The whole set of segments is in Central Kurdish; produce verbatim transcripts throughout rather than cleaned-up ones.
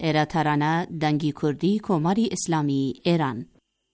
ایراترانه دنگی کردی کماری اسلامی ایران.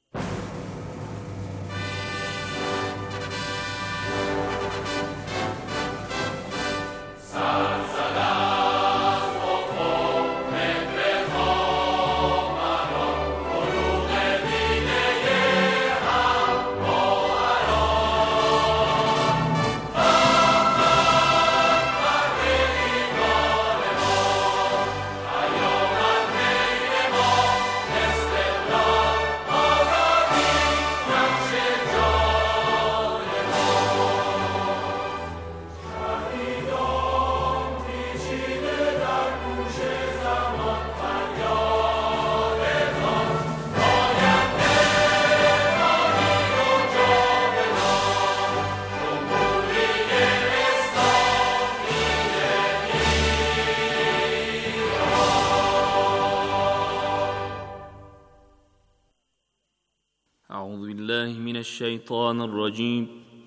أعوذ بالله من الشيطان الرجيم.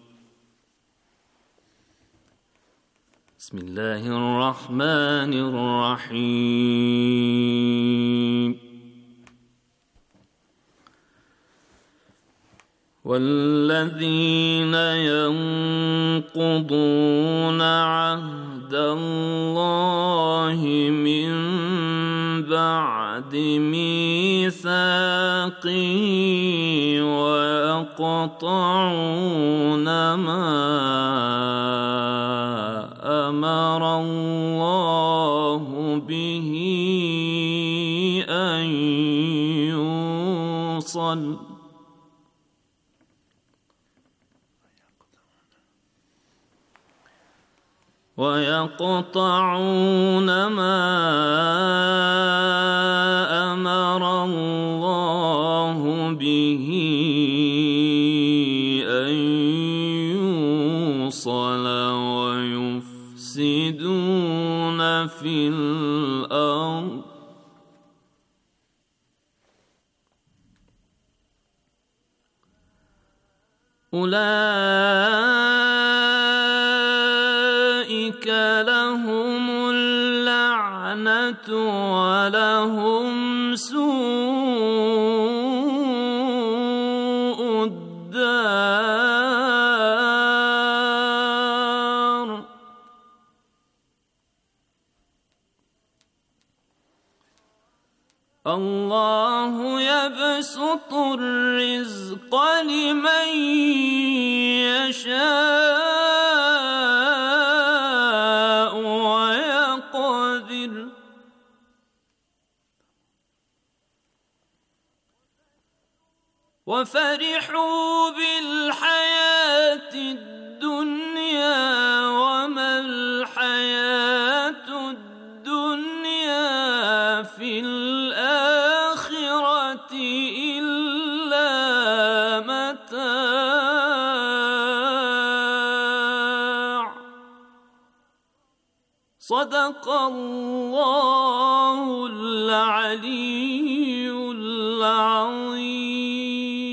بسم الله الرحمن الرحيم. والذين ينقضون عهد الله من بعد ميثاقه ويقطعون ما أمر الله به أن يوصل ويقطعون ما أمر الله به أن يوصل ويفسدون في الأرض أولئك لهم اللعنة ولهم سوء الدار. الله يبسط الرزق لمن يشاء ويقدر وفرحوا بالحياة الدنيا وما الحياة الدنيا في الآخرة إلا متاع. صدق الله العلي العظيم.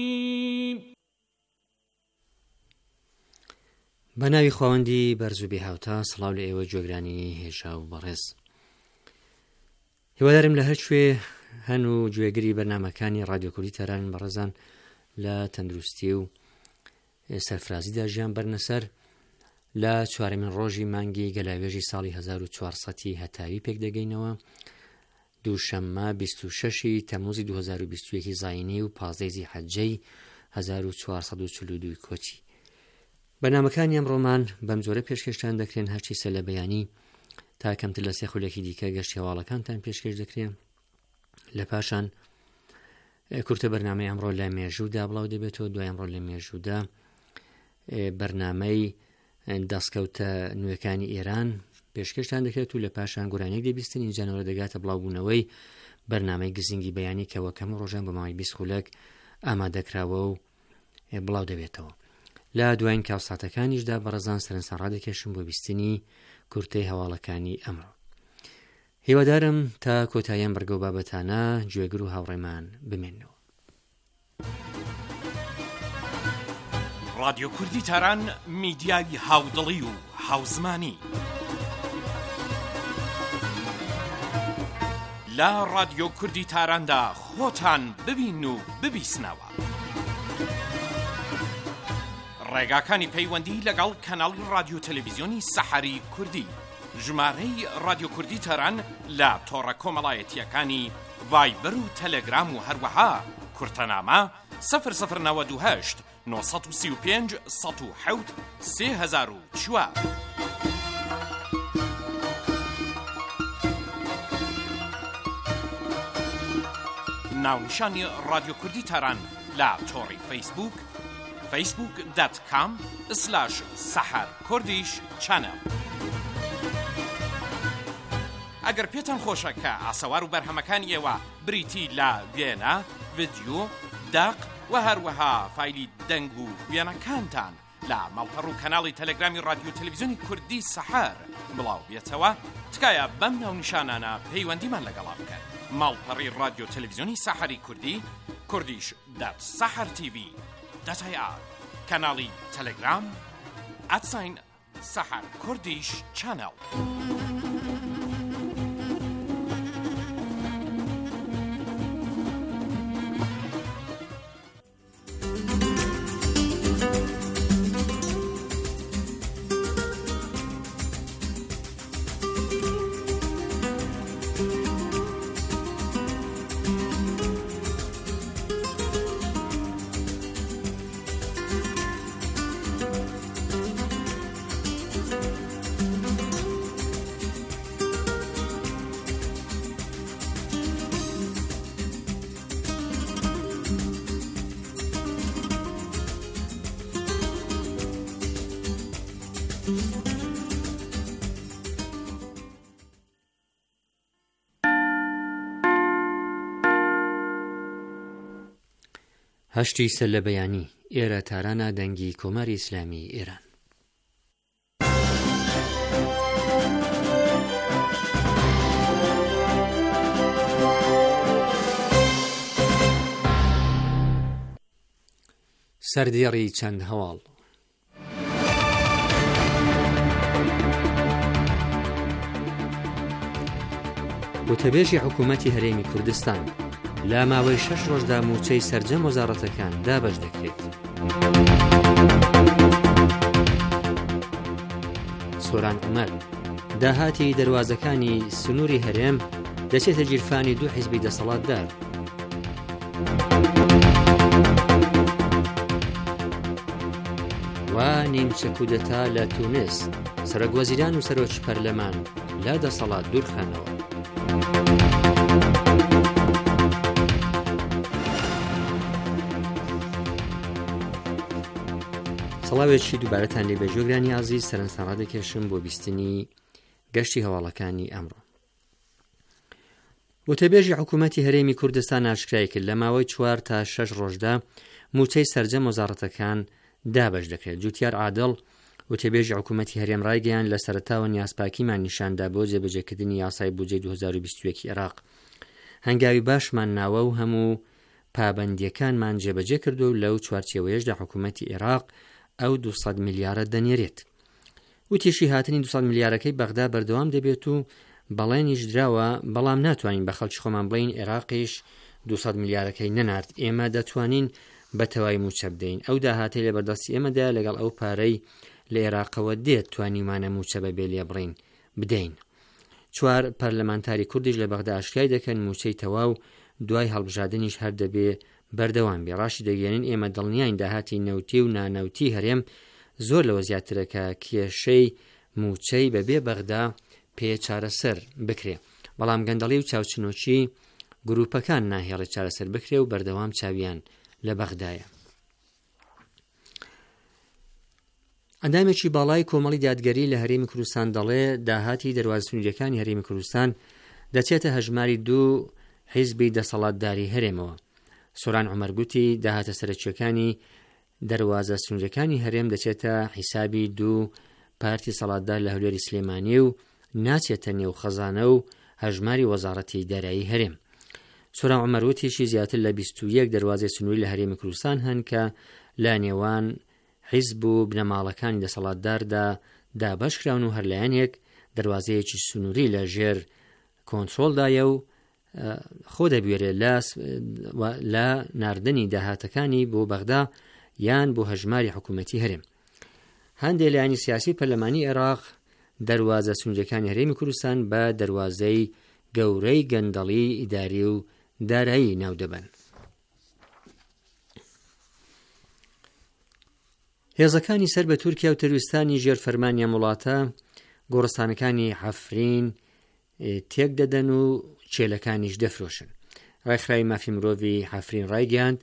بەناوی خواوەندی بەرز و بێهاوتا، سڵاو لە ئێوە جۆگرانی هێژا و بەڕێز. هیوادارم لە هەر شوێ هەن و گوێگری بەرنامەکانی ڕادیۆ کوردی تەران بەڕێزان لە تەندروستی و سەرفرازیدا ژیان بەرنەسەر لە چوارەمین ڕۆژی مانگی گەلاوێژی ساڵی هەزار و چوارسەد هەتاوی پێک دەگەینەوە. دووشەممە بیست و شەشی تەمموزی دوو هەزار و بیست و یەک زاینی و پازدەی زیحەجەی هەزار و چوارسەد و چل و دوو کۆچی. بەنامەکانی ئەمڕۆمان بەم جۆرە پێشکەشتان دەکرێن، هەرچی سە لە بەیانی تا کەمتر لە سێ خولێکی دیکە گەشت هێواڵەکانتان پێشکەش دەکرێن. لە پاشان کورتە بەرنامەی ئەمڕۆ لە مێژوودا بڵاو دەبێتەوە. دوای ئەمڕۆ لە مێژوودا بەرنامەی دەستکەوتە نوێەکانی ئێران پێشکەشتان دەکرێت و لە پاشان گۆرانێک دەبیستن. اینجانەوە دەگاتە بڵاوبوونەوەی بەرنامەی گزینگی بەیانی کەەوە کەم ڕۆژان بە ماوەی بیست خولەک ئامادەکراوە و بڵاو دەبێتەوە. لە دوایین کاوساتەکانیشدا بەڕێزان سەرنجە ڕادەکێشم بۆ بیستنی کورتەی هەواڵەکانی ئەمڕۆ. هیوادارم تا کۆتاییان بەرگە و بابەتانە گوێگر و هاوڕێمان بمێنەوە. ڕادیۆ کوردی تەران میدیای هاودڵی و هاوزمانی لا رادیۆ کوردی تاراندا خۆتان ببین و ببیسنەوە. ڕێگاکانی پەیوەندی لەگەڵ کەناڵی رادیۆ تەلەڤیزیۆنی سەحەری کوردی، ژمارەی رادیۆ کوردی تەران لە تۆڕە کۆمەڵایەتیەکانی ڤایبەر و تەلەگرام و هەروەها کورتەنامە سەفر سەفر نەوەد و هەشت نۆ سەد و سی و پێنج سەد و حەوت سێ هەزار و چوار. ناونیشانی رادیۆ کوردی تەران لە تۆڕی فەیسبوک فەیسبوک دات کام سلاش سەحەر کوردیش چەنەڵ. ئەگەر پێتان خۆشە کە ئاسەوار و بەرهەمەکانی ئێوە بریتی لە وێنە، ڤیدیۆ، داق و هەروەها فایلی دەنگ و وێنەکانتان لە ماڵپەڕ و کەناڵی تەلەگرامی رادیۆ تەلەڤیزیۆنی کوردی سەحەر بڵاو بێتەوە، تکایە بەم ناونیشانانە پەیوەندیمان لەگەڵا بکەن. ماڵپەڕی رادیۆ تەلەڤیزیۆنی سەحەری کوردی، کوردیش دات سەحەر تیڤی دات ئای ئار، کەناڵی تەلەگرام ئەتساین سەحەر کوردیش چەنەڵ. هەشتی سەر لە بەیانی، ئێرە تارانە دەنگی کۆماری ئیسلامی ئێران. سەردێڕی چەند هەواڵ. وتەبێژی حکوومەتی هەرێمی کوردستان لە ماوەی شەش ڕۆژدا موچەی سەرجەم وەزارەتەکان دابەش دەکرێت. سۆران عومەر داهاتی دەواازەکانی سنووری هەرێم دەچێتە گیرفانی دوو حیزبی دەسەڵاتدار. و نیمچە کودەتا لە تونس، سەرۆکوەزیران و سەرۆکی پەرلەمان لە دەسەڵات دوورخانەوە. سەڵاوێکی دووبارەتان لێ بەجۆگرانی عەزیز، سەرنجتان ڕادەکێشم بۆ بیستنی گەشتی هەواڵەکانی ئەمڕۆ. وتەبێژی حکوومەتی هەرێمی کوردستان ئاشکرای کرد لە ماوەی چوار تا شەش ڕۆژدا موچەی سەرجەم وەزارەتەکان دابەش دەکرێت. جوتیار عادڵ وتەبێژی حکوومەتی هەرێم ڕایگەیان لە سەرەتاوە نیازپاکیمان نیشاندا بۆ جێبەجێکردنی یاسای بودجەی دوو هەزار و بیست و یەک عێراق. هەنگاوی باشمان ناوە و هەموو پابەندیەکانمان جێبەجێ کردو و لەو چوارچێوەیەشدا حکوومەتی عێراق ئەو دووسەد میلیارە دەنێرێت. وتیشی هاتنی دووسەد میلیارەکەی بەغدا بەردەوام دەبێت و بەڵێنیش دراوە، بەڵام ناتوانین بە خەڵکی خۆمان بڵین عێراقیش دووسەد میلیارەکەی نەنارد، ئێمە دەتوانین بە تەواوی موچە بدەین. ئەو داهاتەی لە بەردەستی ئێمەدا لەگەڵ ئەو پارەی لە عێراقەوە دێت توانیمانە موچە بەبێ لێ بڕین بدەین. چوار پەرلەمانتاری کوردیش لە بەغدا ئاشکای دەکەن موچەی تەواو دوای هەڵبژاردنیش هەر دەبێ بەردەوام بێ. ڕاشی دەگەێنین ئێمە دڵنیاین داهاتی نەوتی و نانەوتی هەرێم زۆر لەوە زیاترەکە کێشەی موچەی بەبێ بەغدا پێ چارەسەر بکرێ، بەڵام گەندەڵی و چاوچنۆکی گروپەکان ناهێڵێت چارەسەر بکرێ و بەردەوام چاویان لە بەغدایە. ئەندامێکی باڵای کۆمەڵی دادگەری لە هەرێمی کوردستان دەڵێ داهاتی دەواازە سنووریەکانی هەرێمی کوردستان دەچێتە هەژماری دوو حیزبی دەسەڵاتداری هەرێمەوە. سۆران عومەر گوتی داهاتە سەرەکیەکانی دەواازە سنووریەکانی هەرێم دەچێتە حیسابی دوو پارتی سەڵاتدار لە هەولێری سلێمانی و ناچێتە نێو خەزانە و هەژماری وەزارەتی دارایی هەرێم. سۆران عومەر وتیشی زیاتر لە بیست و یەک دەواازەی سنووری لە هەرێمی کوردستان هەن کە لە نێوان حیزب و بنەماڵەکانی دەسەڵاتداردا دابەشکراون و هەرلایەنێک دەواازەیەکی سنووری لە ژێر کۆنترۆلدایە و خۆ دەبوێرێت لە ناردنی داهاتەکانی بۆ بەغدا یان بۆ هەژماری حکوومەتی هەرێم. هەندێک لایانی سیاسی پەرلەمانی عێراق دەواازە سونجەکانی هەرێمی کوردستان بە دەواازەی گەورەی گەندەڵی ئیداری و دارایی ناو دەبن. هێزەکانی سەر بە تورکیا و تەرویستانی ژێرفەرمانیان وڵاتە گۆڕستانەکانی عەفرین تێک دەدەن و چێلەکانیش دەفرۆشن. ڕێکخراوی مافی مرۆڤی عەفرین ڕایگەیاند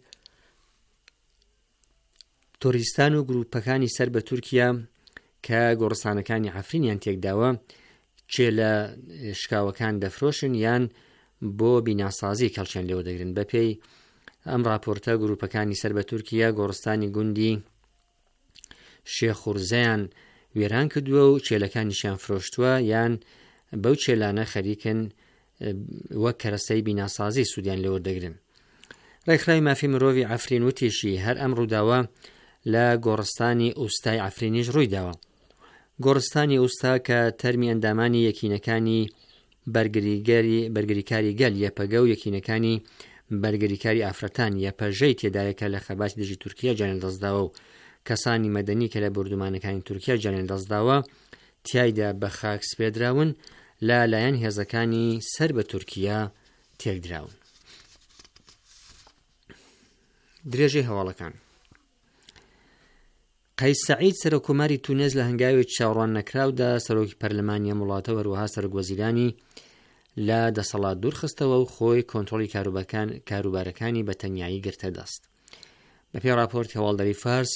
تۆریستان و گروپەکانی سەر بە تورکیا کە گۆڕستانەکانی عەفرینیان تێکداوە چێلە شکاوەکان دەفرۆشن یان بۆ بیناسازی کەڵکیان لێوە دەگرن. بەپێی ئەم راپۆرتە گروپەکانی سەر بە تورکیا گۆڕستانی گوندی شێخورزەیان وێران کردووە و چێلەکانیشیان فرۆشتووە یان بەو چێلانە خەریکن وەک کەرەسەی بیناسازی سوودیان لێوە دەگرن. ڕێکخراوی مافی مرۆڤی عەفرین وتیشی هەر ئەم ڕووداوە لە گۆڕستانی ئوستای عەفرینیش ڕووی داوە. گۆڕستانی ئوستا کە تەرمی ئەندامانی یەکینەکانی بەرگریکاری گەل یەپەگە و یەکینەکانی بەرگریکاری ئافرەتان یەپەژەی تێدایەکە لە خەباتی دژی تورکیا جانێن دەستداوە و کەسانی مەدەنی کە لە بردومانەکانی تورکیا جانێن دەستداوە تیایدا بە خاک سپێدراون لە لایەن هێزەکانی سەر بە تورکیا تێکدراون. درێژەی هەواڵەکان قەیس سەعید سەرۆکۆماری تونس لە هەنگاوێکی چاوەڕوان نەکراودا سەرۆکی پەرلەمانی وڵاتە وەروەها سەرۆکوەزیرانی لە دەسەڵات دوورخستەوە و خۆی کۆنتڕۆلی کاروبارەکانی بە تەنیایی گرتە دەست. بەپێی راپۆرتی هەواڵدەری فارس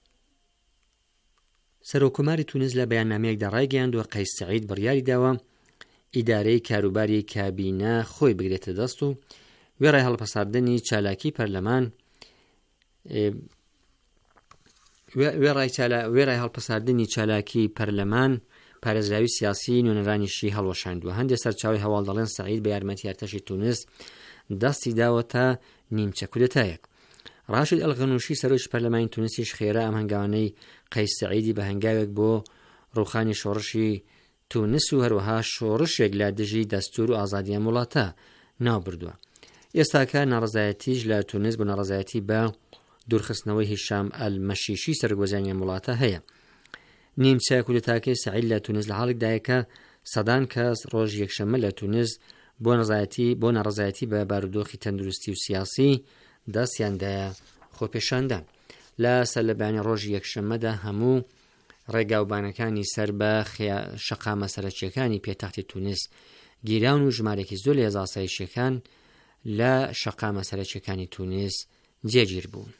سەرۆکۆماری تونس لە بەیاننامەیەکدا ڕایگەیاندووە قەیس سەعید بڕیاری داوە ئیدارەی کاروباری کابینە خۆی بگرێتە دەست و وێڕای هەڵپەساردنی چالاکی پەرلەمان وێڕای هەڵپەساردنی چالاکی پەرلەمان پارێزراوی سیاسی نوێنەرانیشی هەڵوەشاندووە. هەندێک سەرچاوی هەواڵ دەڵێن سەعید بە یارمەتی ئەرتەشی تونس دەستی داوە تا نیمچە کودەتایەک. ڕاشید ئەلغەنووشی سەرۆکی پەرلەمانی تونسیش خێرا ئەم هەنگاوانەی قەیس سەعیدی بە هەنگاوێک بۆ ڕووخانی شۆڕشی تونس و هەروەها شۆڕشێک لە دژی دەستور و ئازادیان وڵاتە ناو بردووە. ئێستاکە ناڕەزایەتیش لە تونس بۆ ناڕەزایەتی بە دوورخستنەوەی هیشام ئەلمەشیشی سەرگۆزیانیان وڵاتە هەیە. نیمچە کودەتاکەی سەعید لە تونس لە حاڵێکدایە سەدان کەس ڕۆژ یەکشەمە لە تونس بۆ نەڕەزایەتی بۆ ناڕەزایەتی بە بارودۆخی تەندروستی و سیاسی دەستیاندایە خۆپێشاندان. لە سەرلەبانی ڕۆژی یەکشەمەدا هەموو ڕێگاوبانەکانی سەر بە شەقامە سەرەکیەکانی پێتەختی تونس گیراون و ژمارێکی زۆر لە هێزا ئاسایشیەکان لە شەقامە سەرەکیەکانی تونس جێگیر بوون.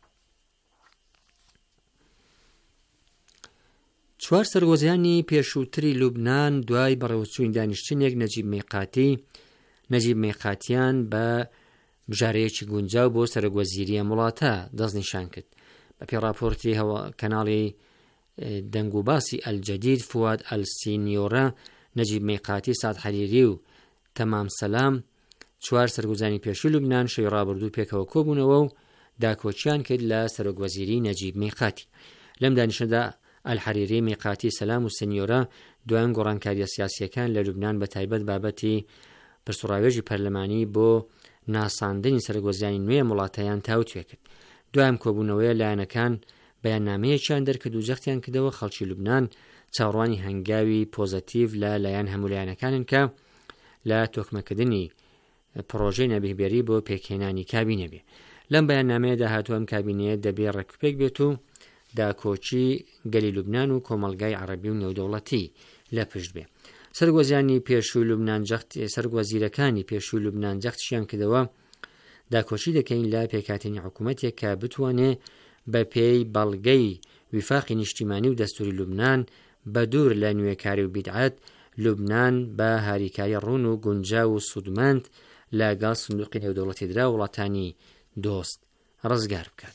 چوار سەرگۆزیانی پێشووتری لوبنان دوای بەڕێوەچوونی دانیشتنێک نەجیب میقاتی نەجیب میقاتیان بە بژارەیەکی گونجاو بۆ سەرگۆزیریە وڵاتە دەستنیشان کرد. بەپێی راپۆرتی کەناڵی دەنگ و باسی ئەلجەدید فواد ئەلسینیۆرە نەجیب میقاتی ساد حەریری و تەمام سەلام چوار سەرگۆزانی پێشووی لوبنان شەوی ڕابردوو پێکەوە کۆبوونەوە و داکۆچیان کرد لە سەرۆکوەزیری نەجیب میقاتی. لەم دانیشتنەدا ئەلحەریری میقاتی سەلام و سنیۆرە دوایان گۆڕانکاریە سیاسیەکان لە لوبنان بە تایبەت بابەتی پرسوڕاوێژی پەرلەمانی بۆ ناساندنی سەرگۆزیانی نوێ وڵاتەیان تاوتوێ کرد. دوایام کۆبوونەوەیە لایەنەکان بەیاننامەیەکیان دەرکرد و جەختیان کردەوە خەڵکی لوبنان چاوەڕوانی هەنگاوی پۆزەتیڤ لە لایەن هەموو لایەنەکانن کە لە تۆکمەکردنی پرۆژەی نەبێبێری بۆ پێکهێنانی کابینە بێ. لەم بەیاننامەیەدا هاتووە ئەم کابینەیە دەبێ ڕێکوپێک بێت و داکۆچی گەلی لوبنان و کۆمەڵگای عەرەبی و نێودەوڵەتی لە پشت بێ. سەرگۆزیانی پێشووی لوبنان جەخت سەرگۆزیرەکانی پێشووی لوبنان جەختشیان کردەوە داکۆچی دەکەین لە پێکهاتنی حکوومەتێک کە بتوانێ بە پێی بەڵگەی ویفاقی نیشتیمانی و دەستوری لوبنان بە دوور لە نوێکاری و بیدعەت لوبنان بە هاریکاری ڕوون و گونجاو و سوودمەند لەگەڵ سندوقی نێودەوڵەتیدرا وڵاتانی دۆست ڕزگار بکات.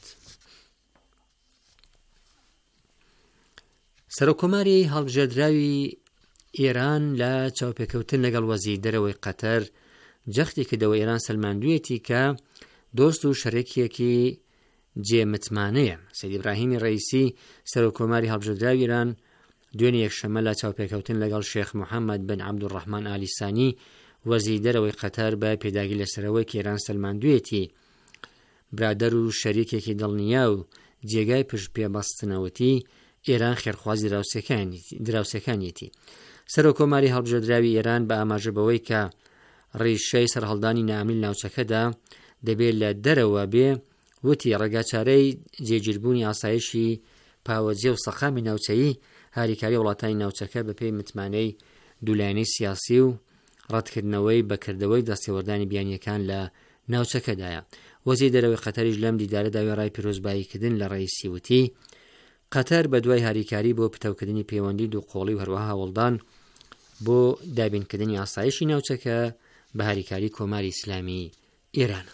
سەرۆکۆماری هەڵبژێردراوی ئێران لە چاوپێکەوتن لەگەڵ وەزیری دەرەوەی قەتەر جەختی کردەوە ئێران سەلماندوویەتی کە دۆست و شەریکێکی جێمتمانەیە. سەید ئیبراهیمی ڕەیسی سەرۆکۆماری هەڵبژێردراوی ئێران دوێنێ یەکشەمە لە چاوپێکەوتن لەگەڵ شێخ محەممەد بن عەبدوڕەحمان ئالی سانی وەزیری دەرەوەی قەتەر بە پێداگی لەسەرەوەی کە ئێران سەلماندوویەتی برادەر و شەریکێکی دڵنیا و جێگای پشت پێبەستنەوەتی ئێران خێرخوازی دراوسەکانیەتی. سەرۆکۆماری هەڵبژێردراوی ئێران بە ئاماژە بەوەی کە ڕیشەی سەرهەڵدانی نامیل ناوچەکەدا دەبێت لە دەرەوە بێ، وتی ڕێگاچارەی جێگیربوونی ئاسایشی پاوەجێ و سەقامی ناوچەیی هاریکاری وڵاتانی ناوچەکە بە پێی متمانەی دوولایەنەی سیاسی و ڕەتکردنەوەی بەکردەوەی دەستێوەردانی بیانیەکان لە ناوچەکەدایە. وەزیری دەرەوەی قەتەریش لەم دیدارەدا وێڕای پیرۆزباییکردن لە ڕئیسی وتی قەتەر بە دوای هاریکاری بۆ پتەوکردنی پەیوەندی دووقۆڵی و هەروەها هەوڵدان بۆ دابینکردنی ئاسایشی ناوچەکە بە هاریکاری کۆماری ئیسلامی ئێران.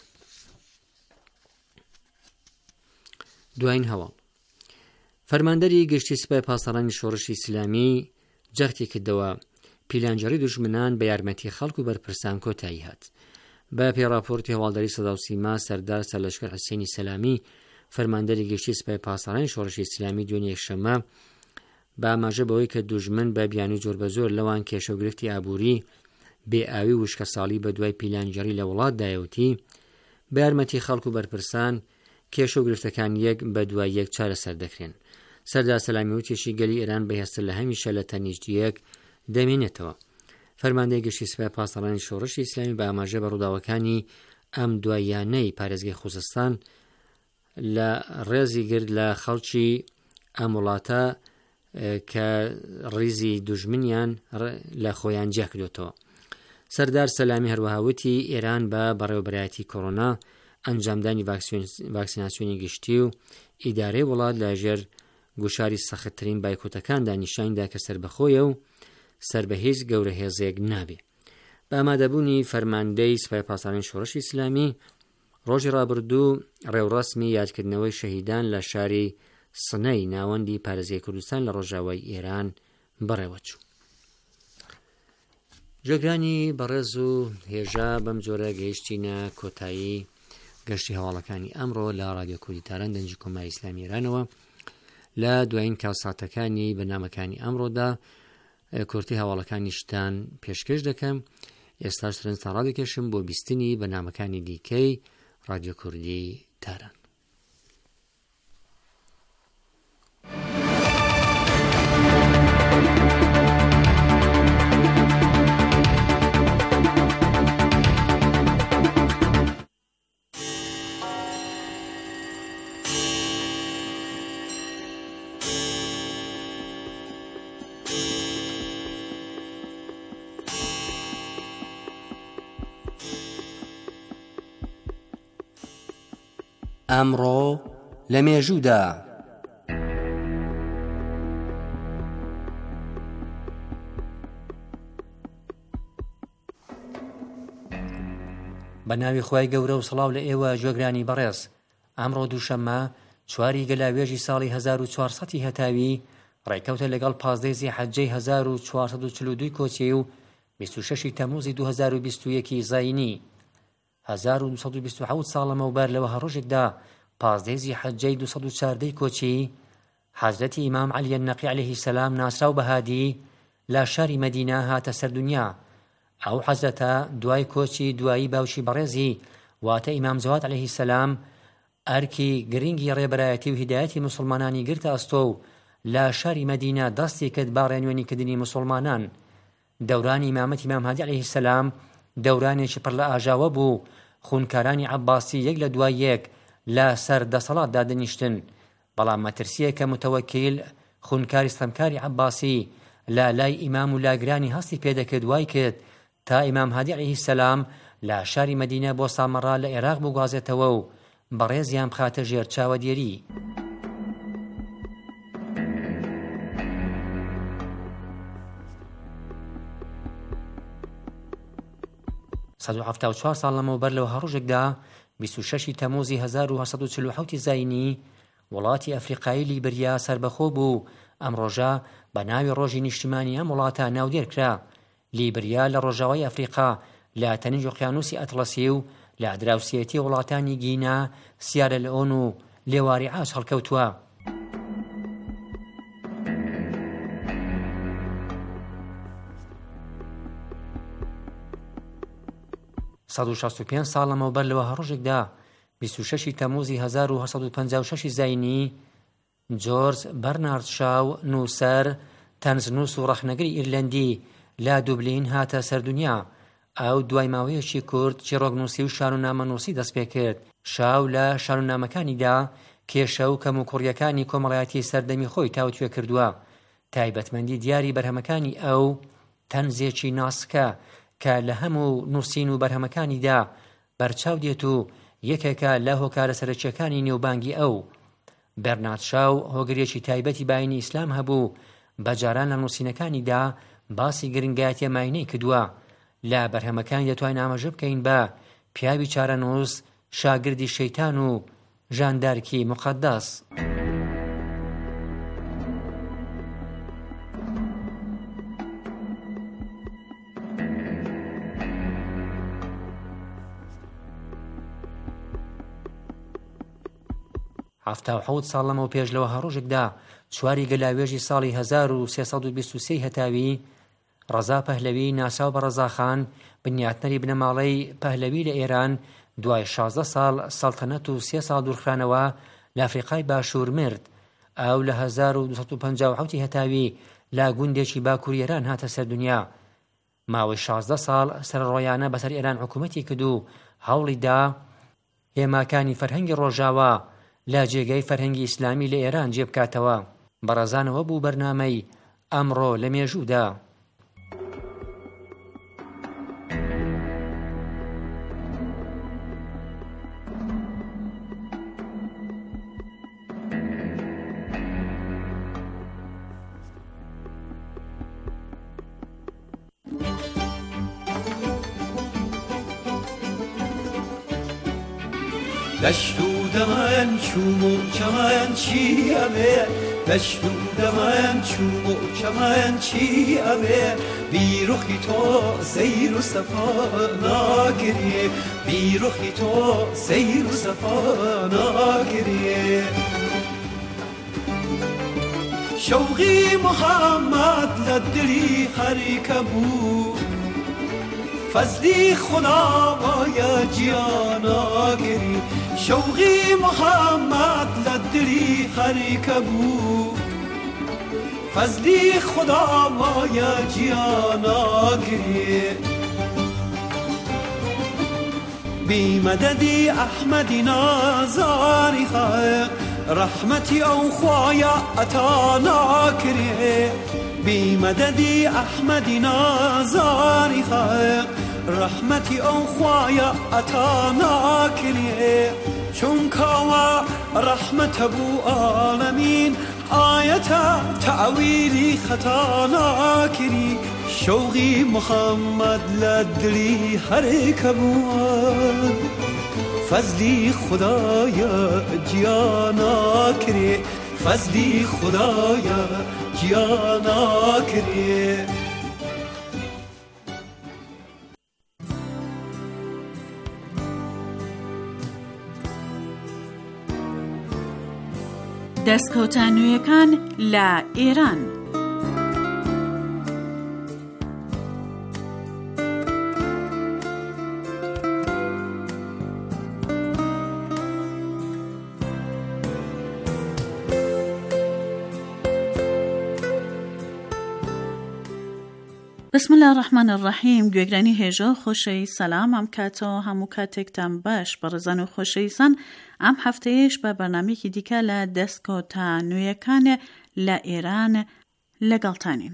دوایین هەواڵ فەرماندەری گشتی سوپای پاسەڕانی شۆڕشی ئیسلامی جەختی کردەوە پیلانجەڕی دوژمنان بە یارمەتی خەڵک و بەرپرسان کۆتایی هات. بە پێڕاپۆرتی هەواڵداری سەدا و سیما سەردار سەرلەشکر حوسێنی سەلامی فەرماندەری گشتی سوپای پاسەڕانی شۆڕشی ئیسلامی دوێنێ یەکشەممە بە ئاماژە بەوەی کە دوژمن بە بیانی جۆر بە زۆر لەوان کێشە و گرفتی ئابووری بێئاوی وشکە ساڵی بە دوای پیلانجەڕی لە وڵات دایەوتی بە یارمەتی خەڵک و بەرپرسان کێشە و گرفتەکان یەک بە دوای یەک چارەسەر دەکرێن. سەردار سەلامی وتیشی گەلی ئێران بەهێزتر لە هەمیشە لە تەنیشتیەک دەمێنێتەوە. فەرماندەی گشتی سوپای پاسەڕانی شۆڕشی ئیسلامی بە ئاماژە بە ڕووداوەکانی ئەم دواییانەی پارێزگای خوزستان لە ڕێزی گرت لە خەڵکی ئەم وڵاتە کە ڕیزی دوژمنیان لە خۆیان جیا کردوتەوە. سەردار سەلامی هەروەها وتی ئێران بە بەڕێوەبەرایەتی کۆڕۆنا ئەنجامدانی ڤاکسیناسیۆنی گشتی و ئیدارەی وڵات لە ژێر گوشاری سەختترین بایکۆتەکاندا نیشانیدا کە سەربەخۆیە و سەر بە هیچ گەورە هێزێک نابێ. بە ئامادەبوونی فەرماندەی سوپای پاسەڕانی شۆڕشی ئیسلامی ڕۆژی ڕابردوو ڕێوڕەسمی یادکردنەوەی شەهیدان لە شاری سنەی ناوەندی پارێزگای کوردستان لە ڕۆژاوای ئێران بەڕێوەچوو. جێگرانی بەڕێز و هێژا بەم جۆرە گەیشتینە کۆتایی گەشتی هەواڵەکانی ئەمڕۆ لە ڕادیۆ کوردیتاران دەنجی کۆماری ئیسلامی ئێرانەوە. لە دوایین کاوساتەکانی بەنامەکانی ئەمڕۆدا کورتی هەواڵەکانی شتان پێشکەش دەکەم. ئێستاش ترنجتان ڕادێکێشم بۆ بیستنی بەنامەکانی دیکەی ڕادیۆ کوردی تاران. ئەمڕۆ لە مێژوودا بە ناوی خۆی گەورە و سڵاو لە ئێوە گوێگرانی بەڕێز. ئەمڕۆ دووشەممە چواری گەلاوێژی ساڵی هەزار و چوارسەدی هەتاوی ڕێکەوتە لەگەڵ پازدەی زیحەجەی هەزار و چوارسەد و چل و دوو کۆچی و بیست و شەشی تەمووزی دوو هەزار و بیست و یەکی زاینی هەزار و دووسەد و بیست و حەوت ساڵەمە و بەر لەوە هەڕۆژێکدا پازدەی زیحەجەی دووسەد و چاردەی کۆچی حەزرەتی ئیمام عەلی النەقی عەلەیهی سەلام ناسراو بەهادی لە شاری مەدینە هاتە سەر دونیا. ئەو حەزرەتە دوای کۆچی دوایی باوشی بەڕێزی واتە ئیمام جەواد عەلەیهی سەلام ئەرکی گرنگی ڕێبەرایەتی و هیدایەتی موسڵمانانی گرتە ئەستۆ و لە شاری مەدینە دەستی کرد با ڕێنوێنیکردنی موسڵمانان. دەورانی ئیمامەتی ئیمام هادی عەلەیهی سەلام دەورانێکی پڕ لە ئاژاوە بوو. خونکارانی عەباسی یەک لە دوای یەک لە سەر دەسەڵاتدا دەنیشتن، بەڵام مەترسیەکە متەوەکیل خونکاری ستەمکاری عەباسی لە لای ئیمام و لاگرانی هەستی پێدەکرد وای کرد تا ئیمام هادی عەلەیهی سەلام لە شاری مەدینە بۆ سامەڕا لە عێراق بگوازێتەوە و بەڕێزیان بخاتە ژێر چاوەدێری. سەد و هەفتاد و چوار ساڵ لەمەوبەر لەوە هەڕۆژێکدا بیست و شەشی تەمووزی هەزار و هەشت و چل و حەوتی زاینی وڵاتی ئەفریقایی لیبریا سربەخۆ بوو. ئەم ڕۆژە بە ناوی ڕۆژی نیشتیمانی ئەم وڵاتە ناودێرکرا. لیبریا لە ڕۆژاوای ئەفریقا لە تەنیژ ئۆقیانوسی ئەتڵەسی و لە دراوسێتی وڵاتانی گینا، سیارە لەئۆن و لێواری عاج هەڵکەوتووە. سەد و شەست و پێنج ساڵ لەمەوبەر لەوە هەڕۆژێکدا بیست و شەشی تەمووزی هەزار و هەشت سەد و پەنجا و شەش زاینی جۆرج بەرنارد شاو نووسەر تەنزنووس و ڕەخنەگری ئیرلەندی لا دوبلین هاتە سەردونیا. ئەو دوای ماوەیەکی کورد چیرۆکنووسی و شارۆنامەنووسی دەست پێ کرد. شاو لە شارۆنامەکانیدا کێشە و کەم و کوڕیەکانی کۆمەڵایەتی سەردەمی خۆی تاوتوێ کردووە. تایبەتمەندی دیاری بەرهەمەکانی ئەو تەنزێکی ناسکە کە لە هەموو نووسین و بەرهەمەکانیدا بەرچاو دێت و یەکێکە لە هۆکارە سەرچیەکانی نێوبانگی ئەو. بەرنارد شاو هۆگرێکی تایبەتی باینی ئیسلام هەبوو، بەجاران لە نووسینەکانیدا باسی گرنگایەتی ماینەی کردووە. لە بەرهەمەکانی دەتوانین ئاماژە بکەین بە پیاوی چارەنووس، شاگردی شەیتان و ژاندارکی مقەدەس. هەفتا و حەوت ساڵ لەمەوە پێش لەوە هەڕۆژێکدا چواری گەلاوێژی ساڵی هەزار و سێسەد و بیست و سێ هەتاوی ڕەزا پەهلەوی ناساو بە ڕەزاخان بنیاتنەری بنەماڵەی پەهلەوی لە ئێران دوای شازدە ساڵ سەڵتەنەت و سێ ساڵ دوورخرانەوە لە ئەفریقای باشوور مرد. ئەو لە هەزار و دووسەد و پەنجا و حەوتی هەتاوی لا گوندێکی باکووری ئێران هاتە سەردونیا. ماوەی شازدە ساڵ سەرڕۆیانە بەسەر ئێران حکوومەتی کرد و هەوڵیدا هێماکانی فەرهەنگی ڕۆژاوا لە جێگەی فەرهەنگی ئیسلامی لە ئێران جێبکاتەوە. بەڕێزانەوە بوو بەرنامەی ئەمڕۆ لە مێژوودا. دشت و دمن چوم و چمن چیمه، دشت و دمن چوم و چمن چیمه، بی رخی تو سیر و صفا ناگری، بی رخی تو سیر و صفا ناگری. شوقی محمد لدلی حریکم بود، فضلی خدا باید جیانا گری. شوقی محمد لدلی حریکه بود، فضلی خدا باید جیانا گری. بی مددی احمدی نازاری خواهد، رحمتی او خوایا عطا نکری. بی مددی احمدی نازاری خواهد، رحمتی او خوایا عطا نکری. چون کوا رحمت ابو عالمین، آیت تعویلی خطا نکری. شوقی محمد لدلی حریک بود، فضلی خدایا جیانا کری، فضلی خدایا جیانا کری. دەستکەوتە نوێیەکان لە ئێران. بسم الله الرحمن الرحیم. گوێگرانی هێژە خۆشەی سەلام ئەم کاتەوە هەموو کاتێکتان باش بەڕێزان و خۆشەویستان. ئەم هەفتەیەش بە بەرنامەیەکی دیکە لە دەستکەوتە نوێیەکان لە ئێران لەگەڵتانین.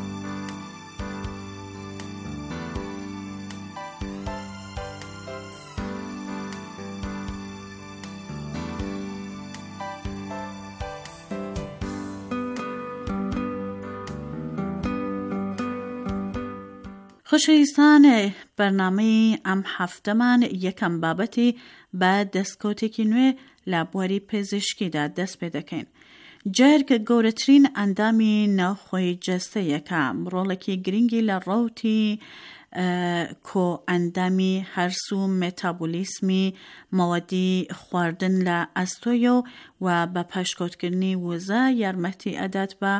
خۆشەویستان، بەرنامەی ئەم هەفتەمان یەکەم بابەتی بە دەستکەوتێکی نوێ لە بواری پزیشکیدا دەست پێ دەکەین. جەرگ گەورەترین ئەندامی ناوخۆی جەستەیەکە، ڕۆڵێکی گرنگی لە ڕەوتی کۆ ئەندامی هەرس و مێتابۆلیسمی مەوەدی خواردن لە ئەستۆیە و بە پاشکۆتکردنی وزە یارمەتی ئەدات بە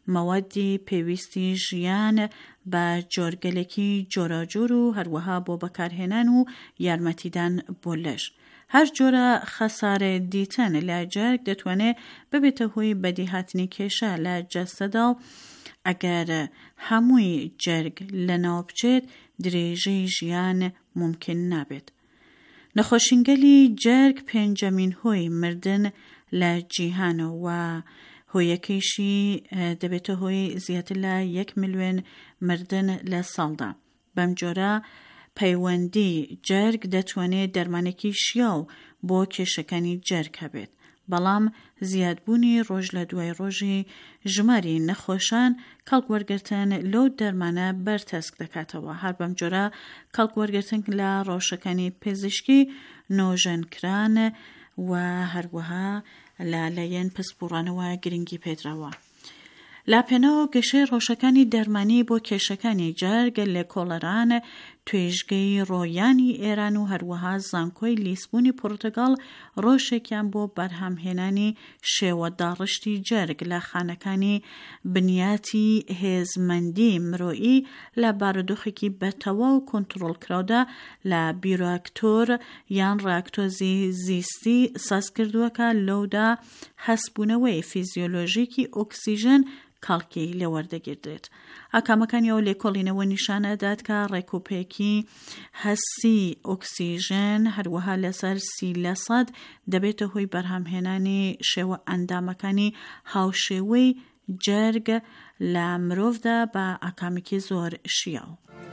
مەوەدی پێویستی ژیان بە جۆرگەلێکی جۆراجۆر و هەروەها بۆ بەکارهێنان و یارمەتیدان بۆ لەش. هەر جۆرە خەسارە دیتن لە جەرگ دەتوانێت ببێتە هۆی بەدیهاتنی کێشە لە جەستەدا و ئەگەر هەمووی جەرگ لەناو بچێت درێژەی ژیان ممکن نابێت. نەخۆشینگەلی جەرگ پێنجەمین هۆی مردن لە جیهانە و هۆیەکەیشی دەبێتە هۆی زیاتر لە یەک ملیۆن مردن لە ساڵدا. بەم جۆرە پەیوەندی جەرگ دەتوانێت دەرمانێکی شیاو بۆ کێشەکانی جەرگ هەبێت، بەڵام زیادبوونی ڕۆژ لە دوای ڕۆژی ژماری نەخۆشان کەڵکوەرگرتن لەو دەرمانە بەرتەسک دەکاتەوە. هەر بەم جۆرە کەڵکوەرگرتن لە ڕۆژەکانی پزیشکی نۆژەنکران و هەروەها لەلایەن پسپۆڕانەوە گرنگی پێدراوە. لاپێنەوە گەشەی ڕۆژەکانی دەرمانی بۆ کێشەکانی جەرگ لە کۆڵەران، توێژگەی ڕۆیانی ئێران و هەروەها زانکۆی لیسبوونی پۆرتۆگاڵ ڕۆژێکیان بۆ بەرهەمهێنانی شێوە داڕشتی جەرگ لە خانەکانی بنیاتی هێزمەندی مرۆیی لە بارودۆخێکی بەتەواو کۆنتڕۆڵکراودا لە بیرۆکتۆر یان ڕاکتۆزی زیستی سازکردووەکە لەودا هەستبوونەوەی فیزیۆلۆژیکی ئۆکسیژن کاڵکی لێوەردەگیردرێت. ئاکامەکانی ئەو لێکۆڵینەوە نیشانەدات کە ڕێکوپێکی هەستی ئۆکسیژن هەروەها لەسەر سی لە سەد دەبێتە هۆی بەرهەمهێنانی شێوە ئەندامەکانی هاوشێوەی جەرگ لە مرۆڤدا بە ئاکامێکی زۆر شیاو.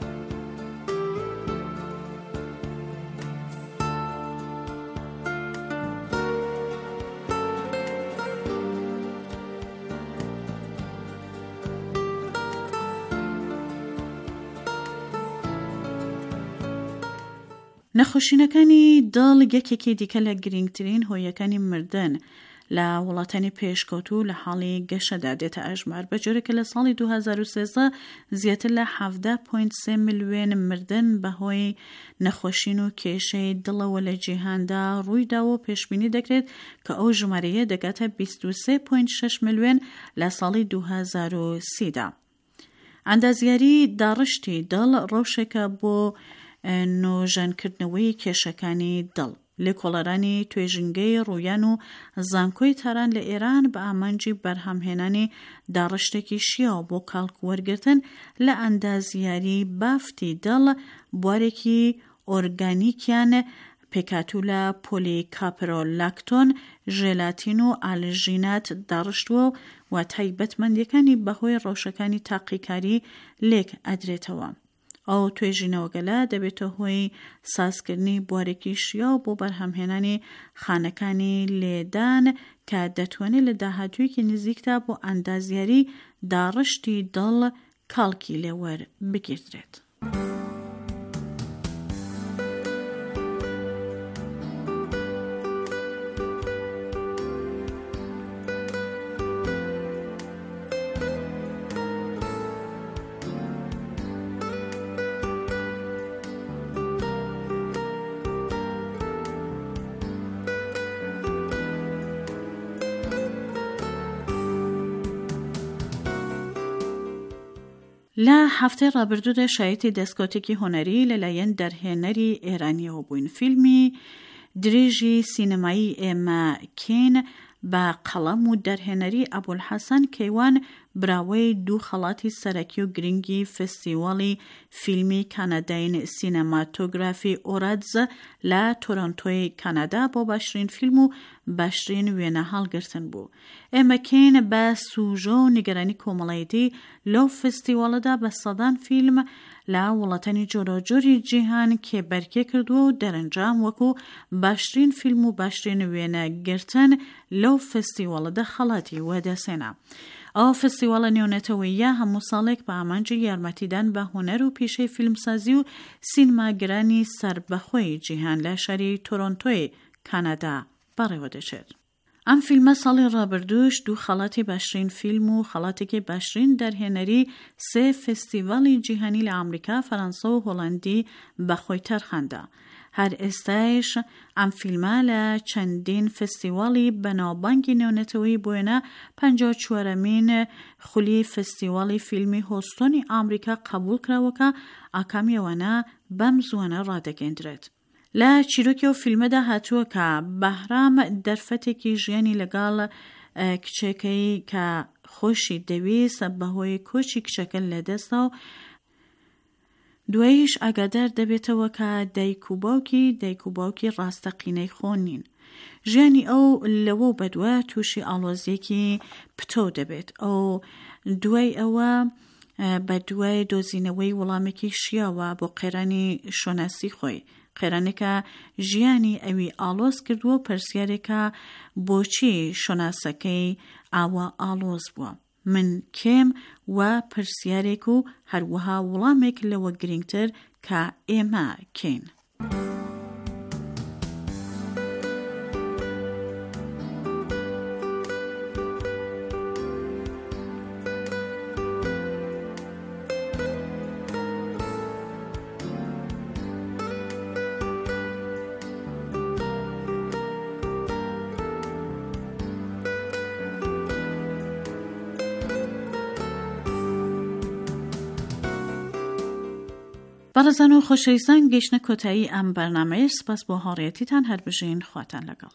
نەخۆشینەکانی دڵ یەکێکی دیکە لە گرنگترین هۆیەکانی مردن لە وڵاتانی پێشکەوتوو لە حاڵی گەشەدا دێتە ئەژمار، بە جۆرێکە لە ساڵی دوو هەزار و سێزدە زیاتر لە حەڤدە پۆینت سێ ملیۆن مردن بەهۆی نەخۆشین و کێشەی دڵەوە لە جیهاندا ڕوویداوە و پێشبینی دەکرێت کە ئەو ژمارەیە دەگاتە بیست و سێ پۆینت شەش ملیۆن لە ساڵی دوو هەزار و سێدا. ئەندازیاری داڕشتی دڵ ڕەوشێکە بۆ نۆژەنکردنەوەی کێشەکانی دڵ. لێکۆڵەرانی توێژینگەی ڕوویان و زانکۆی تاران لە ئێران بە ئامانجی بەرهەمهێنانی داڕشتێکی شیاو بۆ کاڵکوەرگرتن لە ئەندازیاری بافتی دڵ بوارێکی ئۆرگانیکیان پێکاتوو لە پۆلیکاپرۆلاکتۆن، ژێلاتین و ئالژینات داڕشتووە و تایبەتمەندیەکانی بەهۆی ڕەوشەکانی تاقیکاری لێک ئەدرێتەوە. ئەو توێژینەوەگەلە دەبێتە هۆی سازکردنی بوارێکی شیاو بۆ بەرهەمهێنانی خانەکانی لێدان کە دەتوانێت لە داهاتوویەکی نزیکدا بۆ ئەندازیاری داڕشتی دڵ کاڵکی لێوەر بگیردرێت. لە هەفتەی ڕابردوودا شایەتی دەستکەوتێکی هۆنەری لەلایەن دەرهێنەری ئێرانیەوە بووین. فیلمی درێژی سینەمایی ئێمە کین بە قەڵەم و دەرهێنەری ئەبولحەسەن کەیوان براوەی دوو خەڵاتی سەرەکی و گرنگی فستیواڵی فیلمی کاناداین سینەماتۆگرافی ئۆرادز لە تۆرۆنتۆی کانادا بۆ باشترین فیلم و باشترین وێنە هەڵگرتن بوو. ئێمە کین بە سوژە و نیگەرانی کۆمەڵایەتی لەو فستیواڵەدا بە سەدان فیلم لە وڵاتانی جۆرەجۆری جیهان کێبەرکێ کردووە و دەرەنجام وەکو باشترین فیلم و باشترین وێنە گرتن لەو فستیواڵەدا خەڵاتی وەدەسێنا. ئەو فستیواڵە نێونەتەوەیە هەموو ساڵێک بە ئامانجی یارمەتیدان بە هۆنەر و پیشەی فیلمسازی و سینماگرانی سربەخۆی جیهان لە شاری تۆرۆنتۆی کانادا بەڕێوە دەچێت. ئەم فیلمە ساڵی ڕابردووش دوو خەڵاتی باشترین فیلم و خەڵاتێکی باشترین دەرهێنەری سێ فستیڤاڵی جیهانی لە ئەمریکا، فەرەنسا و هۆڵەندی بەخۆی تەرخاندا. هەر ئێستایش ئەم فیلمە لە چەندین فستیواڵی بەناوبانگی نێونەتەوەی بووێنە پەنجا و چوارەمین خولی فستیواڵی فیلمی هۆستۆنی ئامریکا قبول کراوەکە ئاکامیەوەنە بەم زوانە ڕادەگەیەندرێت. لە چیرۆکی و فیلمەدا هاتووە کە بەهرام دەرفەتێکی ژیانی لەگەڵ کچەکەی کە خۆشی دەویست بەهۆی کۆچی کچەکە لەدەستا و دواییش ئاگادار دەبێتەوە کە دایک و باوکی دایک و باوکی ڕاستەقینەی خۆ نین. ژیانی ئەو لەوە بەدووە تووشی ئاڵۆزیەکی پتۆ دەبێت. ئەو دوای ئەوە بە دوای دۆزینەوەی وەڵامێکی شیاوە بۆ قێرانی شۆناسی خۆی، قێرانێکە ژیانی ئەوی ئاڵۆز کردووە و پرسیارێکە بۆچی شۆناسەکەی ئاوا ئاڵۆز بووە. من کێم و پرسیارێک و هەروەها وەڵامێک لەوە گرنگتر کە ئێمە کەین. بەڕێزان و خۆشەویستان، گەیشتنە کۆتایی ئەم بەرنامەیە. سپاس بۆ هاوڕێیەتیتان، هەر بژین خواتان لەگەڵ.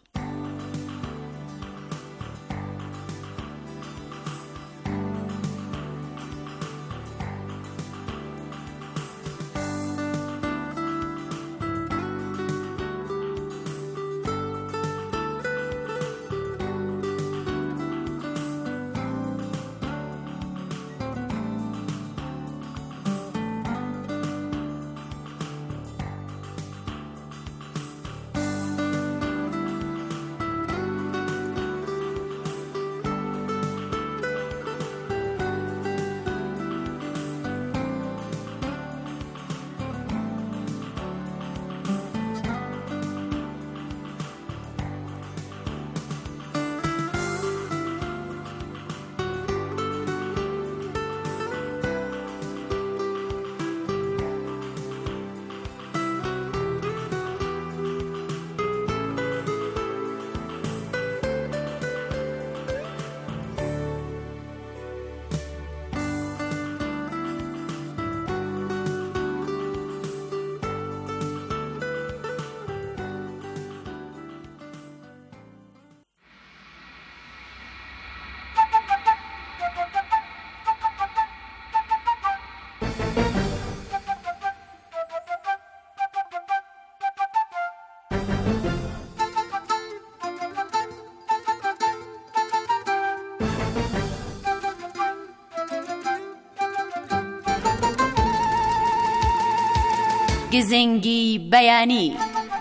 گزنگی بەیانی.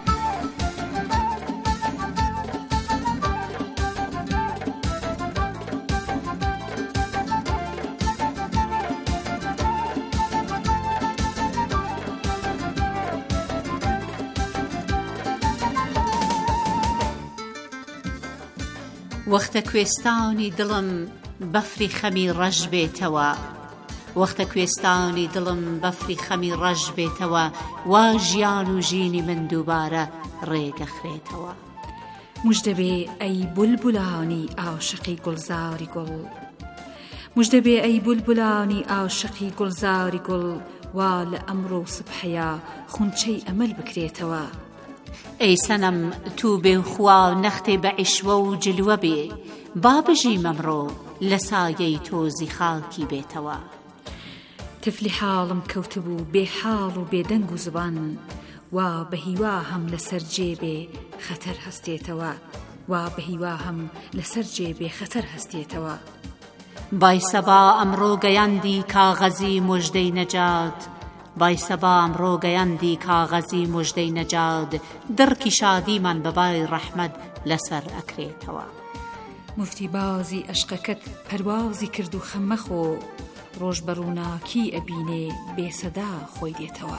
وەختە کوێستانی دڵم بەفری خەمی ڕەش بێتەوە، وەختە کوێستانی دڵم بەفری خەمی ڕەش بێتەوە، وا ژیان و ژینی من دووبارە ڕێگەخرێتەوە. موژدەبێ ئەی بولبولانی ئاشقی گوڵزاری گوڵ، موژدەبێ ئەی بولبولانی ئاشقی گوڵزاری گوڵ، وا لە ئەمڕۆ سبحەیە خونچەی ئەمەل بکرێتەوە. ئەی سەنەم تو بێ خوا نەختێ بە عیشوە و جلوە بێ، با بژی مەمڕۆ لە سایەی تۆزی خاکی بێتەوە. تفلی حاڵم کەوتبوو بێ حاڵ و بێدەنگ و زبان، وا بە هیوا هەم لەسەر جێبێ خەتەر هەستێتەوە، وا بە هیوا هەم لەسەر جێبێ خەتەر هەستێتەوە. بای سەبا ئەمڕۆ گەیاندی کاغەزی موژدەی نەجات، بای سەبا ئەمڕۆ گەیاندی کاغەزی موژدەی نەجات، دڕکی شادیمان بەبای ڕەحمەت لەسەر ئەکرێتەوە. مفتی بازی عەشقەکەت پەروازی کرد و خەممەخۆ، ڕۆژ بەڕووناکی ئەبینێ بێسەدا خۆی دێتەوە.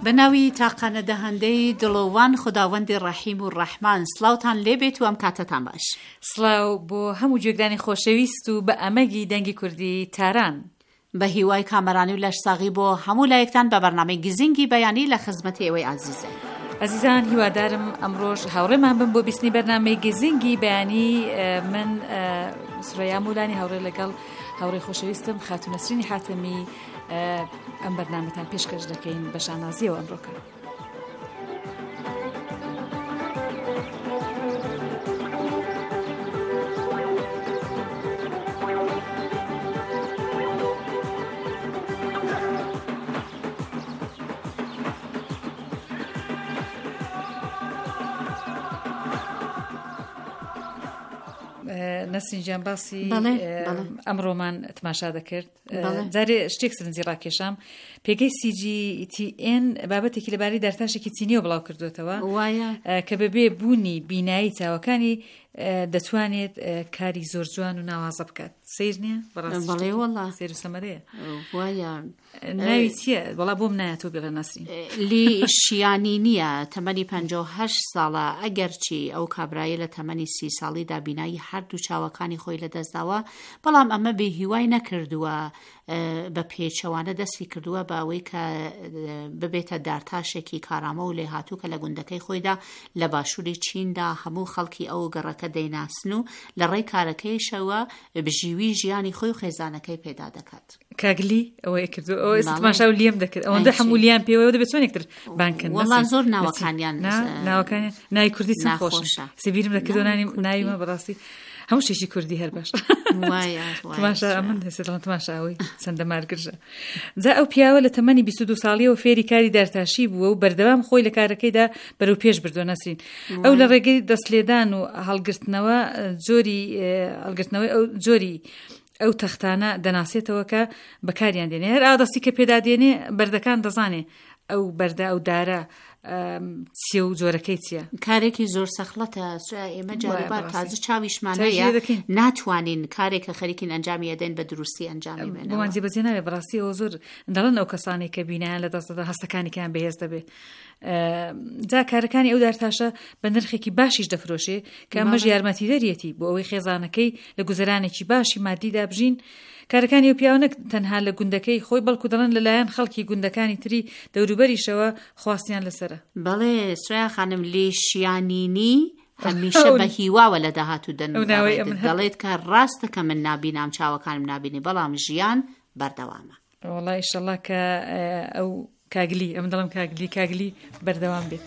بەناوی تاقانە دەهەندەی دڵۆوان خوداوەندی ڕەحیم و ڕەحمان سڵاوتان لێبێت و ئەم کاتتان باش. سڵاو بۆ هەموو گوێگرانی خۆشەویست و بە ئەمەگی دەنگی کوردی تاران. بە هیوای کامەرانی و لەش ساغی بۆ هەموو لایەکتان بە بەرنامەی گزینگی بەیانی لە خزمەتی ئێوەی عەزیزە. عزیزان هیوادارم ئەمڕۆژ هاوڕێمان بن بۆ بیستنی بەرنامەی گزینگی بەیانی. من سورەیا مولانی هاوڕێ لەگەڵ هاوڕێ خۆشەویستم خاتون نەسرینی حاتەمی ئەم بەرنامەتان پێشکەش دەکەین بە شانازیەوە ئەمڕۆکە. نەسرین جان باسی ئەمڕۆمان تماشا دەکرد. جارێ شتێک سرنجی ڕاکێشام پێگەی سی جی تی ئێن بابەتێکی لەبارەی دەرتاشێکی چینیەوە بڵاو کردوێتەوە کە بەبێ بوونی بینایی چاوەکانی دەتوانێت کاری زۆر جوان و ناوازە بکات. سیر نییە؟ بەڵێ وەڵا سیر و سەمەرەیە. ناوی چییە؟ وەڵا بۆم نایەتەوە بێڵە نەسرین. لی شیانی نییە، تەمەنی پەنجا و هەشت ساڵە، ئەگەرچی ئەو کابرایە لە تەمەنی سی ساڵیدا بینایی هەردوو چاوەکانی خۆی لەدەستداوە، بەڵام ئەمە بێ هیوای نەکردووە بە پێچەوانە دەستی کردووە بە ئەوەی کە ببێتە دارتاشێکی کارامە و لێ هاتوو کە لە گوندەکەی خۆیدا لە باشووری چیندا هەموو خەڵکی ئەو گەڕەکە دەیناسن و لە ڕێی کارەکەیشەوە بژیوی ژیانی خۆی و خێزانەکەی پێدا دەکات. کاگلی ئەوەی کردو ئەو تماشا و لیام دەکرد ئەوەندە هەموو لیان پێوە دەبێت چۆنێکتر بانکن. وەڵا زۆر ناوەکانیان ناوەکانیان ناوی کوردی چەند خۆشە. سبیرم دەکردو نانی ناویمە بەڕاستی هەموو شتێکی کوردی هەر باش. تماشا من هێستەڵان تماشاوی چەندە مارگرژە. جا ئەو پیاوە لە تەمەنی بیست و دوو ساڵیەوە فێری کاری دارتاشی بووە و بەردەوام خۆی لە کارەکەیدا بەرەو پێش بردووە. نەسرین ئەو لە ڕێگەی دەستلێدان و هەڵگرتنەوە جۆری هەڵگرتنەوەی ئەو جۆری ئەو تەختانە دەناسێتەوە کە بەکاریان دێنێ. هەر ئادەستی کە پێدا دێنێ بەردەکان دەزانێ ئەو بەردە ئەو دارە چیە و جۆرەکەی چییە. کارێکی زۆر سەخلەتە. ئێمە جاربار تازە چاویشمانەیە ناتوانین کارێکە خەریکین ئەنجامی ئەدەین بە دروستی ئەنجامی بێنەوە. بۆمان جێبەجێ نابێ. بەڕاستی ئەوە زۆر دەڵێن ئەو کەسانی کە بینایان لە دەست دەدەن هەستەکانێکیان بەهێز دەبێت. جا کارەکانی ئەو دارتاشە بە نرخێکی باشیش دەفرۆشێ کە ئەمەش یارمەتیدەرێتی بۆ ئەوەی خێزانەکەی لە گوزەرانێکی باشی مادیدا بژین. کارەکانی ئەو پیاوە نەک تەنها لە گوندەکەی خۆی بەڵکو دەڵێن لەلایەن خەڵکی گوندەکانی تری دەوروبەریشەوە خواستیان لەسرە. بەڵێ سریا خانم لێ شیانینی هەمیشە بە هیواوە لە داهات و دەڵێت کە ڕاستە کە من نابینام چاوەکانم نابینی، بەڵام ژیان بەردەوامە. وەڵای ئیشەڵڵا کە ئەو کاگلی ئەم دەڵم کاگلی کاگلی بەردەوام بێت.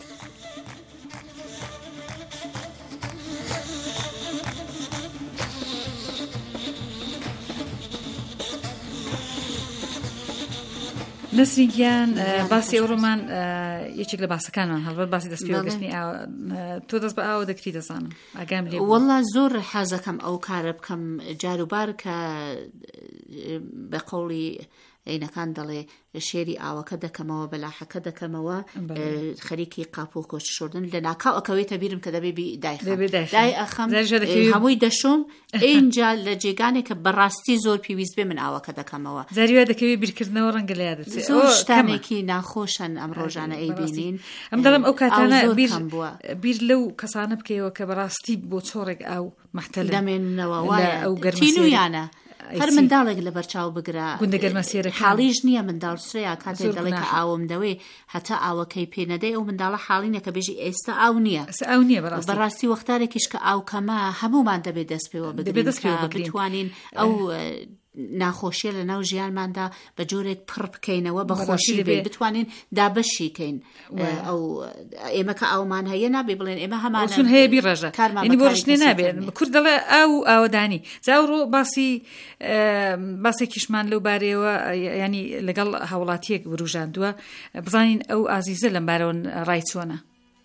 نەسرین گیان باسی ئەوڕۆمان یەکێک لە باسەکانمان هەڵبەت باسی دەستپێوەگرتنی تۆ دەست بە ئاوە دەکری دەزانم ئاگام لێ. وەڵا زۆر حەزەکەم ئەو کارە بکەم جاروبار کە بە قەوڵی عینەکان دەڵێ شێری ئاوەکە دەکەمەوە بەلاحەکە دەکەمەوە خەریکی قاپ و کۆچ شوردن لە ناکاو ئەکەوێتە بیرم کە دەبێ دای ئەخەم هەمووی دەشۆم ئینجا لە جێگانێک کە بەڕاستی زۆر پێویست بێ من ئاوەکە دەکەمەوە. زاریوا دەکەوێت بیرکردنەوە ڕەنگە لە یادت زۆر شتانێکی ناخۆشن ئەم ڕۆژانە ئەیبینین. ئەم دەڵم ئەو کاتانە بیر لەو کەسانە بکەیەوە کە بەڕاستی بۆ چۆڕێک ئاو مەحتەل دەمێنەوە ئەو گەرمینویانە هەر منداڵێک لە بەرچاو بگرا حاڵیش نییە منداڵ سرەیە کاتێک دەڵێ کە ئاوم دەوێ هەتا ئاوەکەی پێنەدەی ئەو منداڵە حاڵینە کە بێژی ئێستا ئاو نییە ئەو نییە بەڕاستی وەختارێکیش کە ئاو کەمە هەمومان دەبێت دەست پێوە بتوانین ئەو ناخۆشیە لە ناو ژیانماندا بە جۆرێک پڕ بکەینەوە بەخۆشی بێت بتوانین دابەشیکەین. ئەو ئێمە کە ئاومان هەیە نابێ بڵێن ئێمە هەمانچون هەیە بیڕێژە ینی بۆ ڕشتێ نابێت. کورد دەڵێ ئاو ئاوەدانی جاوڕۆ باسی باسێکیشمان لەو بارەیەوە ینی لەگەڵ هاوڵاتیەک وروژاندووە بزانین ئەو ئازیزە لەم بارەوە ڕای چۆنە.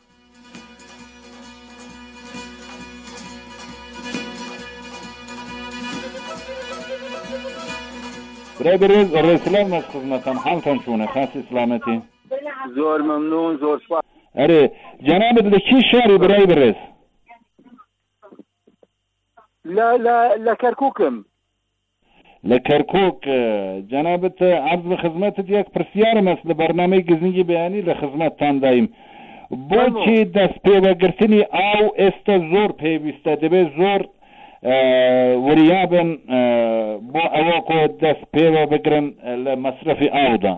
برای بریز رسلام از خدمتان حالتان چونه خاصی سلامتی زور ممنون زور سپاس. اره جنابت لکی شاری برای بریز لا لا لا كركوكم لە کەرکۆک جەنابەت عەرز بە خزمەتت یەک پرسیارم هەست لە بەرنامەی گزنگی بەیانی لە خزمەتتان دایم بۆچی دەست پێوەگرتنی ئاو ئێستا زۆر پێویستە دەبێت زۆر وریابن بۆ ئەوە کۆ دەست پێوە بگرن لە مەصرفی ئاودا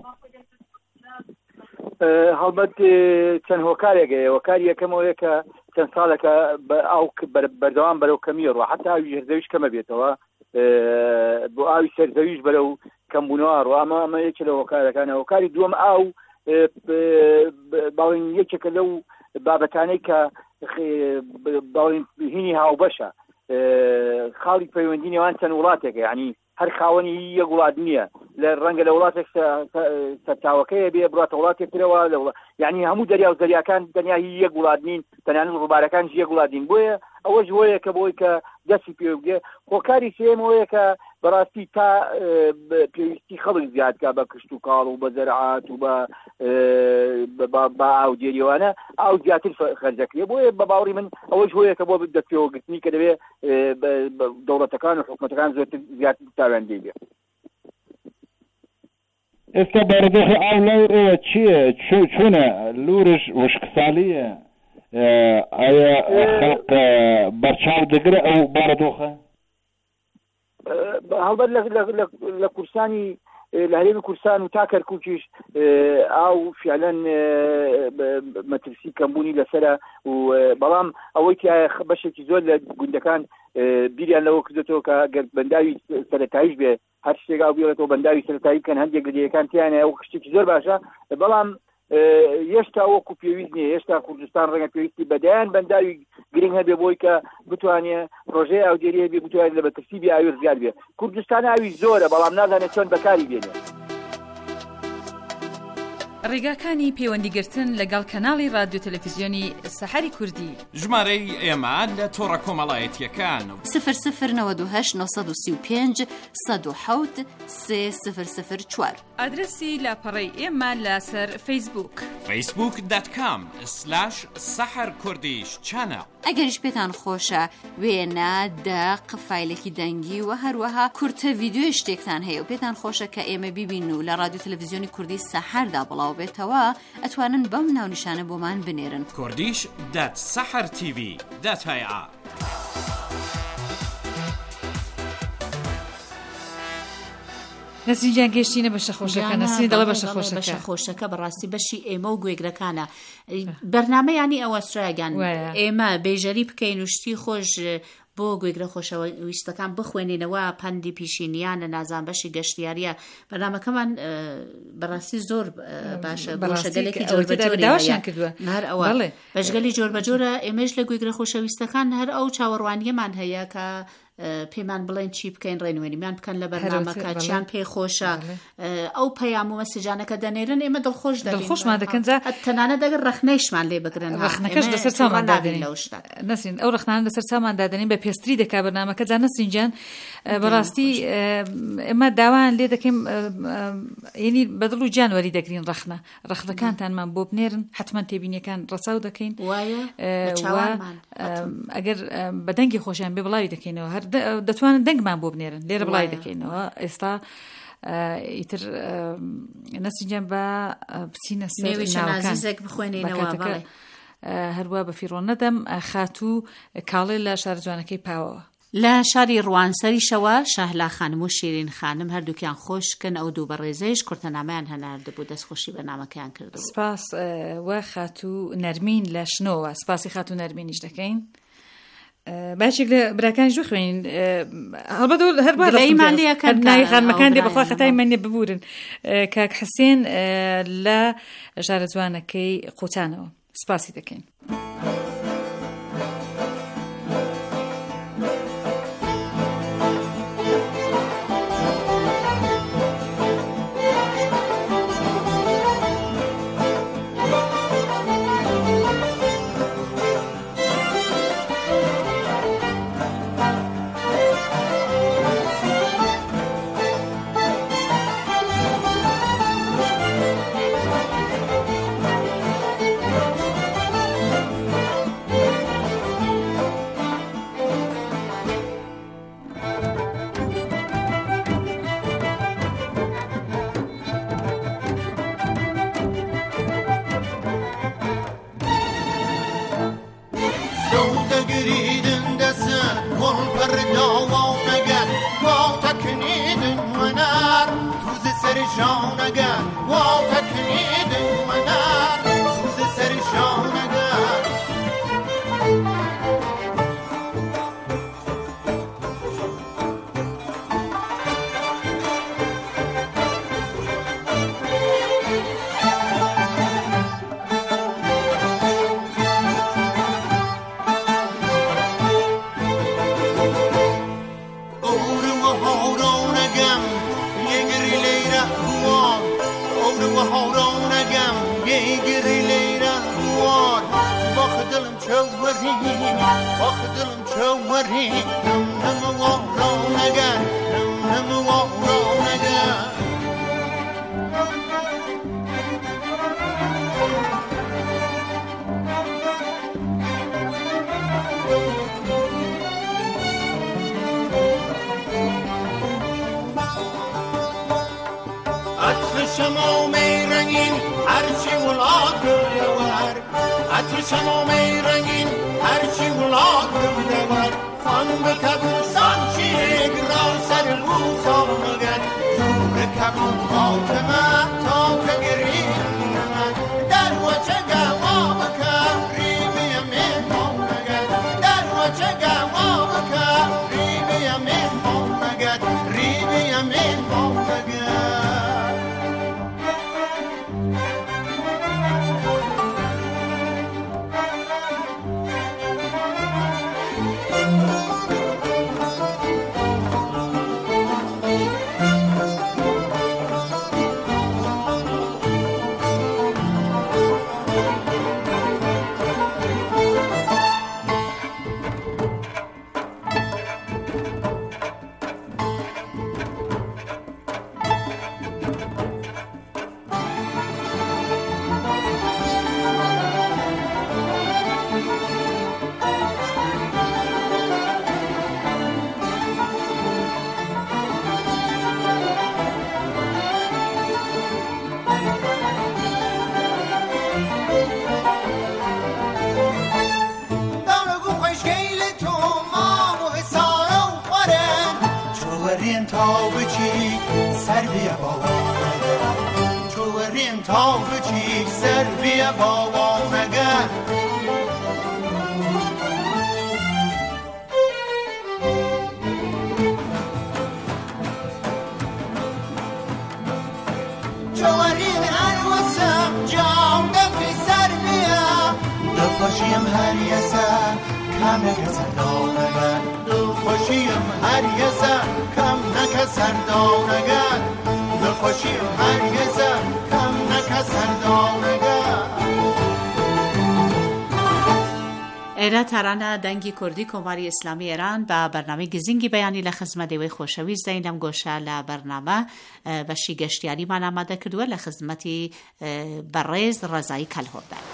هەڵبەت چەند هۆکارێکەیە هۆکاری یەکەمەوەیە کە چەند ساڵێکە ئاو بەردەوام بەرەو کەمی ڕۆ حتا ئاوی ژێرزەویش کەمە بێتەوە بۆ ئاوی سەرزەویش بەرەو کەمبوونەوە ڕۆ ئەمە ئەمە یەکێ لە هۆکارەکانە هۆکاری دووەم ئاو باڵین یەکێکە لەو بابەتانەی کە باڵین هینی هاوبەشە خاڵی پەیوەندی نێوان چەند وڵاتێکە یعنی هەر خاوەنی یەک وڵات نییە لە ڕەنگە لە وڵاتێک سەرچاوەکەیە بێ بڕاتە وڵاتێک ترەوە یعنی هەموو دەریا و زەریاکان تەنیا یەک وڵات نین تەنانەت ڕووبارەکانش یەک وڵات نین بۆیە ئەوەش وەیە کە بۆی کە دەستی پێ بگێ هۆکاری سێمەوەیە کە بەڕاستی تا پێویستی خەڵک زیادکە بە کشت و کاڵ و بە زەرعات و بە ئاو دێریوانە ئاو زیاتر خەرجەکرێ بۆیە بە باوەڕی من ئەوەش هۆیە کە بۆ دەست پێوەگرتنی کە دەبێت دەوڵەتەکان و حکوومەتەکان زۆرتر زیاتر تاوێندەی بێ ئێستا بارودۆخی ئاو لەو ئێوە چییە چۆنە لورش وشکسالیە ئایا خەڵق بەرچاو دەگرە ئەو بارودۆخە هەڵبەت لە کورسانی لە هەرێمی کورسان و تا کەرکووکیش ئاو فعلەن مەترسی کەمبوونی لەسەرە و بەڵام ئەوەی بەشێکی زۆر لە گوندەکان بیریان لەوە کردێتەوە کە گەر بەنداوی سەرەتاییش بێ هەر شتێک ئاو بێڵێتەوە بەنداوی سەرەتایی بکەن هەندێک گرێیەکان تیانە ئەو شتێکی زۆر باشە بەڵام هێشتا وەکو پێویست نییە هێشتا کوردستان ڕەنگە پێویستی بەدایان بەنداوی گرنگ هەبێ بۆی کە بتوانێت ڕۆژەیە ئاودێریە بێ بتوانێت لە بەترسیبی ئاوی زیاد بێ کوردستان ئاوی زۆرە بەڵام نازانێت چۆن بەکاری بێنێت ڕێگاکانی پەیوەندیگرتن لەگەڵ کەناڵی رادیۆ تەلەڤیزیۆنی سەحەری کوردی ژمارەی ئێمە لە تۆڕە کۆمەڵایەتیەکان سفر سفر نەوەد و هەشت نۆ سی و پێنج سەد و حەوت سێ سفر سفر چوار ئادرسی لاپەڕەی ئێمە لەسەر فەیسبووک فەیسبووک دات کام سلاش سەحەر کوردیش چانەڵ ئەگەریش پێتان خۆشە وێنە دەق فایلێکی دەنگی و هەروەها کورتە ڤیدیۆی شتێکتان هەیە و پێتان خۆشە کە ئێمە بیبین و لە رادیۆ تەلەڤیزیۆنی کوردی سەحەردا بڵاو بێتەوە ئەتوانن بەم ناونیشانە بۆمان بنێرن کوردیش دات سەحەر تیڤی دات هەیە نەسرینجان گەشتینە بەشە خۆشەکە نەسرین دەڵە بەشە خۆشەکە بەشە خۆشەکە بەڕاستی بەشی ئێمە و گوێگرەکانە بەرنامەیانی ئەوە سرایگان ئێمە بێژەری بکەین و شتی خۆش بۆ گوێگرە خۆشەویستەکان بخوێنینەوە پەندی پیشینیانە نازان بەشی گەشتیاریە بەرنامەکەمان بەڕاستی زۆر باشە گۆشەگەلێکی جۆر بەجۆریان کردووە هەر ئەوە بەشگەلی جۆر بەجۆرە ئێمەش لە گوێگرە خۆشەویستەکان هەر ئەو چاوەڕوانیەمان هەیە کە پێمان بڵێن چی بکەین ڕێنوێنیمان بکەن لە بەرنامەکە چیان پێی خۆشە ئەو پەیام و مەسیجانەکە دەنێرن ئێمە دڵخۆش دڵخۆشمان دەکەن تەنانە دەگەر ڕەخنەیشمان لێ بگرن ڕەخنەکەش لەسەر چامان دادەنین نەسرین ئەو ڕەخنانە لەسەر چامان دادەنین بە پێستری دەکا بەرنامەکە جا نەسرینجان بەڕاستی ئێمە داوان لێ دەکەین یعنی بەدڵ و جانوەری دەگرین ڕەخنە ڕەخنەکانتانمان بۆ بنێرن حتمەن تێبینیەکان ڕەچاو دەکەین ئەگەر بەدەنگی خۆشیان بێ بڵاوی دەکەینەوە هەر دەتوانن دەنگمان بۆ بنێرن لێرە بڵای دەکەینەوە ئێستا ئیتر نەسرینجان بە بچینە سەر ناوەکان بخوێنینەوە هەروە بە فیڕۆن نەدەم خاتوو کاڵێ لە شار جوانەکەی پاوەوە لە شاری ڕوانسەریشەوە شاهلا خانم و شیرین خانم هەردووکیان خۆشکن ئەو دوو بەڕێزەیش کورتەنامەیان هەناردبوو دەستخۆشی بەنامەکەیان کردو سپاس وە خاتوو نەرمین لە شنۆوە سپاسی خاتوو نەرمینیش دەکەین باشێک لە براکان ژوو خوێنین هەڵبەت هەر ناوی خانمەکان دێ بەخوا خەتای منێ ببورن کاک حسێن لە ژارە جوانەکەی قوتانەوە سپاسی دەکەین سرشان اگر وا تکنید منر روز سرشان اگر آخ دلم چوری نم نم وارو نگر نم نم وارو نگر عطر شما می رنگین هرچی ولاد گلور عطر شما می رنگین هرچی ولاد گلور خان به کبوسان چیگ را سر لوسا مگر جور کبون حاکمه تا که گرین من در وچه گوا بکر ریبی مهمان مگر در وچه گوا بکر ریبی مهمان مگر ریبی مهمان مگر تا بچی سر بیا بابا نگر جوارین هر وسم جام دفی سر بیا دفاشیم هر یه سر کم نکسر دانگر دفاشیم هر یه سر کم نکسر دانگر دفاشیم هر یه سر کم ئێرە تارانە دەنگی کوردی کۆماری ئیسلامی ئێران بە بەرنامەی گزینگی بەیانی لە خزمەت دەوەی خۆشەویست دەین لەم گۆشە لە بەرنامە بەشی گەشتیاریمان ئامادە کردووە لە خزمەتی بەڕێز ڕەزایی کەلهۆدان.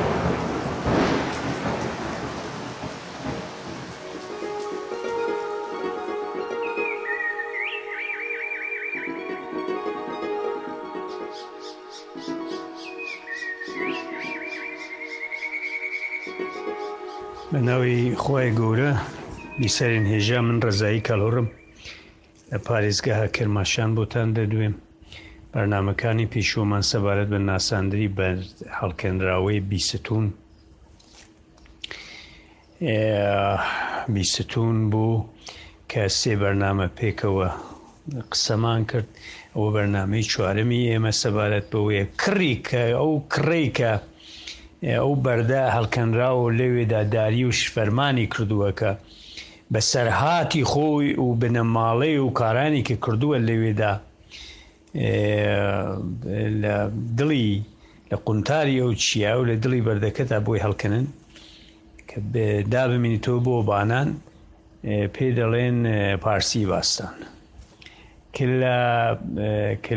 بە ناوی خۆی گەورە بیسەرین هێژا من ڕەزایی کەلهۆڕم لە پارێزگاها کرماشان بۆتان دەدوێم. بەرنامەکانی پێشوومان سەبارەت بە ناساندنی بە هەڵکێنراوەی بیستون بیستون بوو کە سێ بەرنامە پێکەوە قسەمان کرد. ئەوە بەرنامەی چوارەمی ئێمە سەبارەت بەوەیە کڕی کە ئەو کڕی کە ئەو بەردە هەڵکەنراوە لەوێدا داری و فەرمانی کردووە کە بە سەرهاتی خۆی و بنەماڵەی و کارانی کە کردووە لەوێدا لە دڵی لە قونتاری ئەو چیا و لە دڵی بەردەکەتا بۆی هەڵکەنن کە دابمینیتەوە بۆ بانان پێ دەڵێن پارسی باستان کە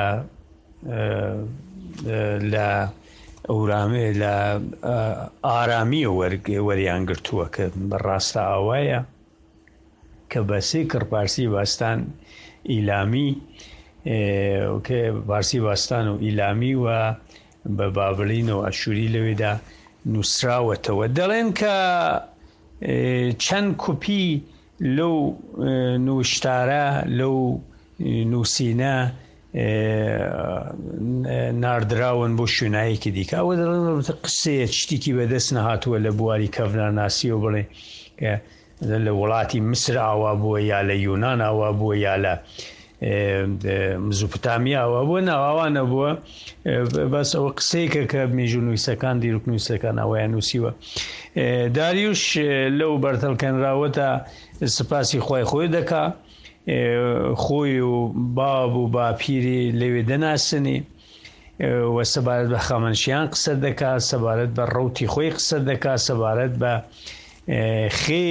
لە ئەورامێ لە ئارامیە وەریان گرتووە کە بەڕاستە ئاوایە کە بە سێ کڕپارسی باستان ئیلامی کە پارسی باستان و ئیلامی و بە بابلین و ئەشوری لەوێدا نووسراوەتەوە. دەڵێن کە چەند کوپی لەو نوشتارە لەو نووسینە ناردراون بۆ شوێنایەکی دیکە ئەوە دەڵێن قسەیە شتێکی بەدەست نەهاتووە لە بواری کەڤناناسی و بڵێ لە وڵاتی میسر ئاوا بووە یا لە یونان ئاوا بووە یا لە مزوپتامیا ئەوە بووە ناوانە بووە بەس ئەوە قسەیەکە کە مێژوو نوویسەکان دیروک نوویسەکان ئەوەیان نووسیوە. داریوش لەو بەرتەڵکەنراوەتە سپاسی خۆی خۆی دەکا خۆی و باب و باپیری لەوێ دەناسنی وە سەبارەت بە خەمەنشیان قسە دەکا سەبارەت بە ڕەوتی خۆی قسە دەکا سەبارەت بە خێ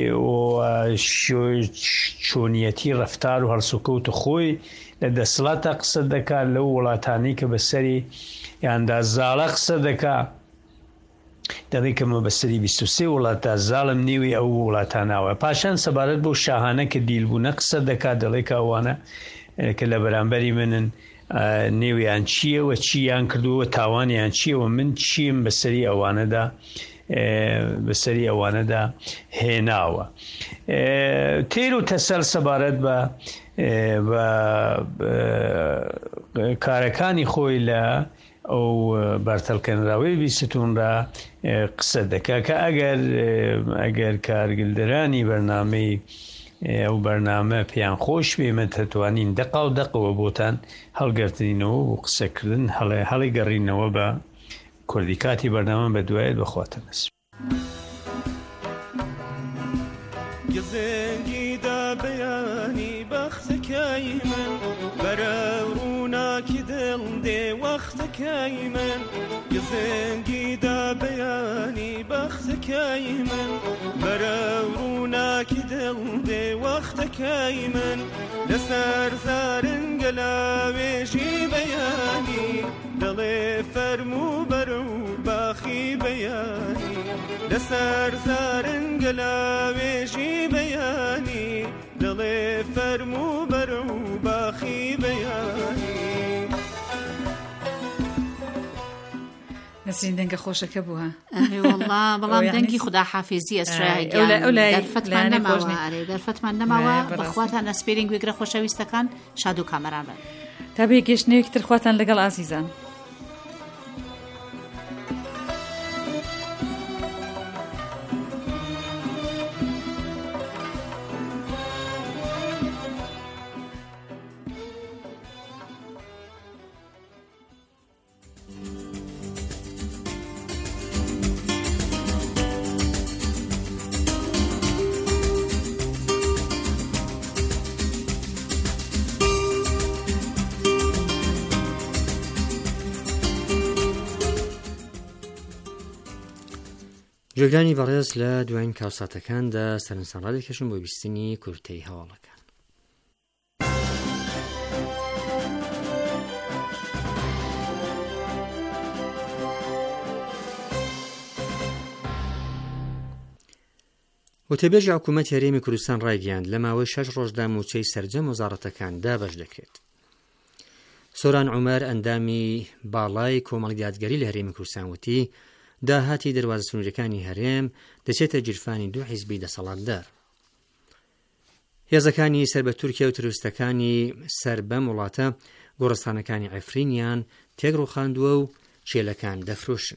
چۆنیەتی ڕەفتار و هەڵسوکەوت خۆی لە دەسەڵاتە قسە دەکات لەو وڵاتانی کە بەسەری یاندا زاڵە قسە دەکا دەڵێ کە مە بەسەری بیست و سێ وڵاتە زاڵم نێوی ئەو وڵاتاناوە. پاشان سەبارەت بۆ شاهانە کە دیلبوونە قسە دەکات دەڵێ کە ئەوانە کە لە بەرامبەری منن نێویان چییەوە چییان کردووە تاوانیان چیەوە من چیم بەسەری ئەوانەدا بەسەری ئەوانەدا هێناوە. تێر و تەسەل سەبارەت بە کارەکانی خۆی لە ئەو بەرتەڵکەنراوەی بیستوندا قسە دەکا کە ئەگەر ئەگەر کارگلدەرانی بەرنامەی ئەو بەرنامە پێیان خۆش بێمە دەتوانین دەقا و دەقەوە بۆتان هەڵگرتنینەوە و قسەکردن هەڵی گەڕینەوە بە کوردی. کاتی بەرنامە بە دوایێت بەخواتە نەسم. گزێنگیدا بەیانی بەختەکەی من بەرە ڕووناکی دڵ دێ وەختەکەی من گزێنگیدا بەیانی بەختەکەی من بەرە ڕووناکی دڵ دێ وەختەکەی من لەسەر زارنگە لاوێژی بەیانی دڵێ فەرموو بەرە و باخی بەیانی لەسەر زارنگە لاوێژی بەیانی دڵێ فەرموو بەرە و باخی بەیانی. نسرین دەنگە خۆشەکە بووە والله بەڵام دەنگی خدا حافیزی ئەسرای دەرفەتمان نەماوە ئەرێ دەرفەتمان نەماوە بەخواتان ئەسپێرین گوێگرە خۆشەویستەکان شاد و کامەران بن تا بێ گەشتنەوەیەکی تر خواتان لەگەڵ ئازیزان. جێگرانی بەڕێز لە دوایین کاوساتەکاندا سەرنجسان ڕادێکەشن بۆ بیستنی کورتەی هەواڵەکان. وتەبێژی حکوومەتی هەرێمی کوردستان ڕایگەیاند لە ماوەی شەش ڕۆژدا موچەی سەرجەم وەزارەتەکان دابەش دەکرێت. سۆران عومەر ئەندامی باڵای کۆمەڵی دادگەری لە هەرێمی کوردستان وتی داهاتی دەواازە سنوورەکانی هەرێم دەچێتە گیرفانی دوو حیزبی دەسەڵاتدار. هێزەکانی سەر بە تورکیا و تروریستەکانی سەر بەم وڵاتە گۆڕستانەکانی عیفرینیان تێگڕوخاندووە و چێلەکان دەفرۆشن.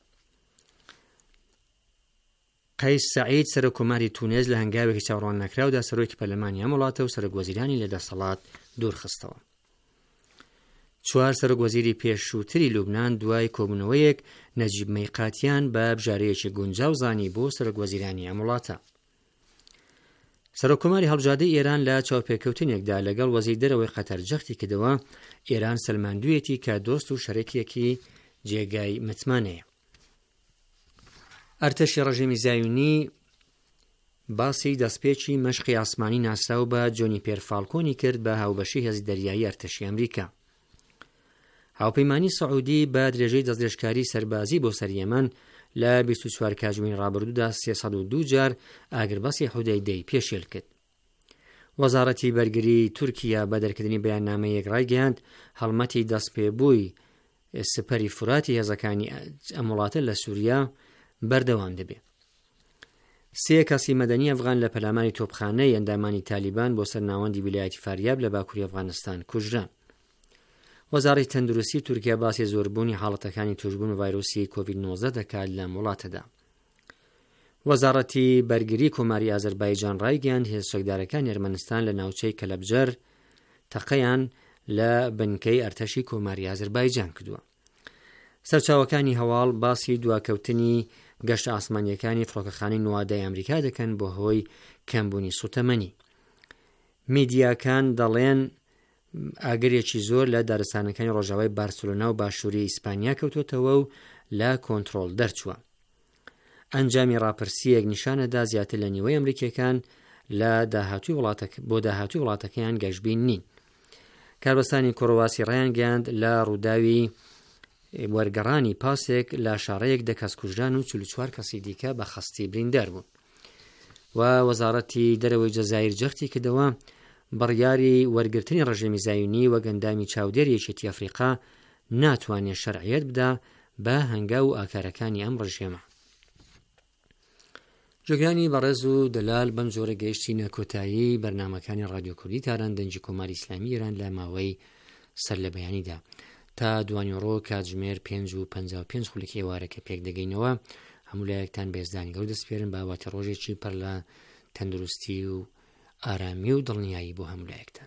قەیس سەعید سەرۆکۆماری تونێز لە هەنگاوێکی چاوەڕوان نەکراودا سەرۆکی پەرلەمانی ئەم وڵاتە و سەرۆکوەزیرانی لە دەسەڵات دوورخستەوە. چوار سەرۆکوەزیری پێشووتری لوبنان دوای کۆبوونەوەیەک نەجیب مەیقاتیان بە بژارەیەکی گونجاو زانی بۆ سەرۆکوەزیرانی ئەم وڵاتە. سەرۆکۆماری هەڵبژاردەی ئێران لە چاوپێکەوتنێکدا لەگەڵ وەزیری دەرەوەی قەتەر جەختی کردەوە ئێران سەلماندوویەتی کە دۆست و شەریکێکی جێگای متمانەیە. ئەرتەشی ڕژیمی زایونی باسی دەستپێکی مەشقی ئاسمانی ناسراو بە جۆنی پێرفالکۆنی کرد بە هاوبەشی هێزی دەریایی ئەرتەشی ئەمریکا. هاوپەیمانی سەعودی بە درێژەی دەستدرێژکاری سەربازی بۆ سەر یەمەن لە بیست و چوار کاتژمێری ڕابردوودا سێسەد و دوو جار ئاگربەسی حودەیدەی پێشێل کرد. وەزارەتی بەرگری تورکیا بە دەرکردنی بەیاننامەیەک ڕایگەیاند هەڵمەتی دەستپێبووی سپەری فوراتی هێزەکانی ئەم وڵاتە لە سووریا بەردەوام دەبێت. سێ کەسی مەدەنی ئەفغان لە پەلامانی تۆپخانەی ئەندامانی تالیبان بۆ سەر ناوەندی ویلایەتی فاریاب لە باکووری ئەفغانستان کوژران. وەزارەی تەندروستی تورکیا باسی زۆربوونی حاڵەتەکانی توشبوون ڤایرۆسی کۆڤید نۆزدە دەکات لە وڵاتەدا. وەزارەتی بەرگری کۆماری ئازەربایجان ڕایگەیاند هێزچەکدارەکان ئێرمەنستان لە ناوچەی کەلەبجەر تەقەیان لە بنکەی ئەرتەشی کۆماری ئازەربایجان کردووە. سەرچاوەکانی هەواڵ باسی دواکەوتنی گەشت ئاسمانیەکانی فڕۆکەخانەی نوادای ئەمریکا دەکەن بۆ هۆی کەمبوونی سوتەمەنی. میدیاکان دەڵێن ئاگرێکی زۆر لە دارستانەکانی ڕۆژاوای بارسلۆنا و باشووری ئیسپانیا کەوتوتەوە و لە کۆنتڕۆڵ دەرچووە. ئەنجامی ڕاپرسیەک نیشانەدا زیاتر لە نیوەی ئەمریکیەکان لە داهاتووی وڵاتەکە بۆ داهاتووی وڵاتەکەیان گەشتبین نین. کاربەستانی کۆڕەواسی ڕایان گەیاند لە ڕووداوی وەرگەڕانی پاسێک لە شارەیەک دە کەس کوژران و چل و چوار کەسی دیکە بە خەستی بریندار بوون. و وەزارەتی دەرەوەی جەزایر جەختی کردەوە بڕیاری وەرگرتنی ڕژێمی زایونی و گەندامی چاودێری یەکێتی ئەفریقا ناتوانێت شەرعیەت بدا بە هەنگاو و ئاکارەکانی ئەم ڕژێمە. جۆگرانی بەڕێز و دەلال بەم جۆرە گەیشتینە کۆتایی بەرنامەکانی ڕادیۆ کوردی تاران دەنجی کۆماری ئیسلامی ئێران لە ماوەی سەر لە بەیانیدا تا دوانیۆڕۆ کاتژمێر پێنج و پەنجا و پێنج خولێکی ئێوارەکە پێک دەگەینەوە. هەموو لایەکتان بێزدانی گەور دەسپێرن بە ئاواتی ڕۆژێکی پڕ لە تەندروستی و ئارامی و دڵنیایی بۆ هەموو لایەکتان.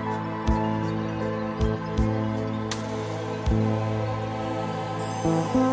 Thank you.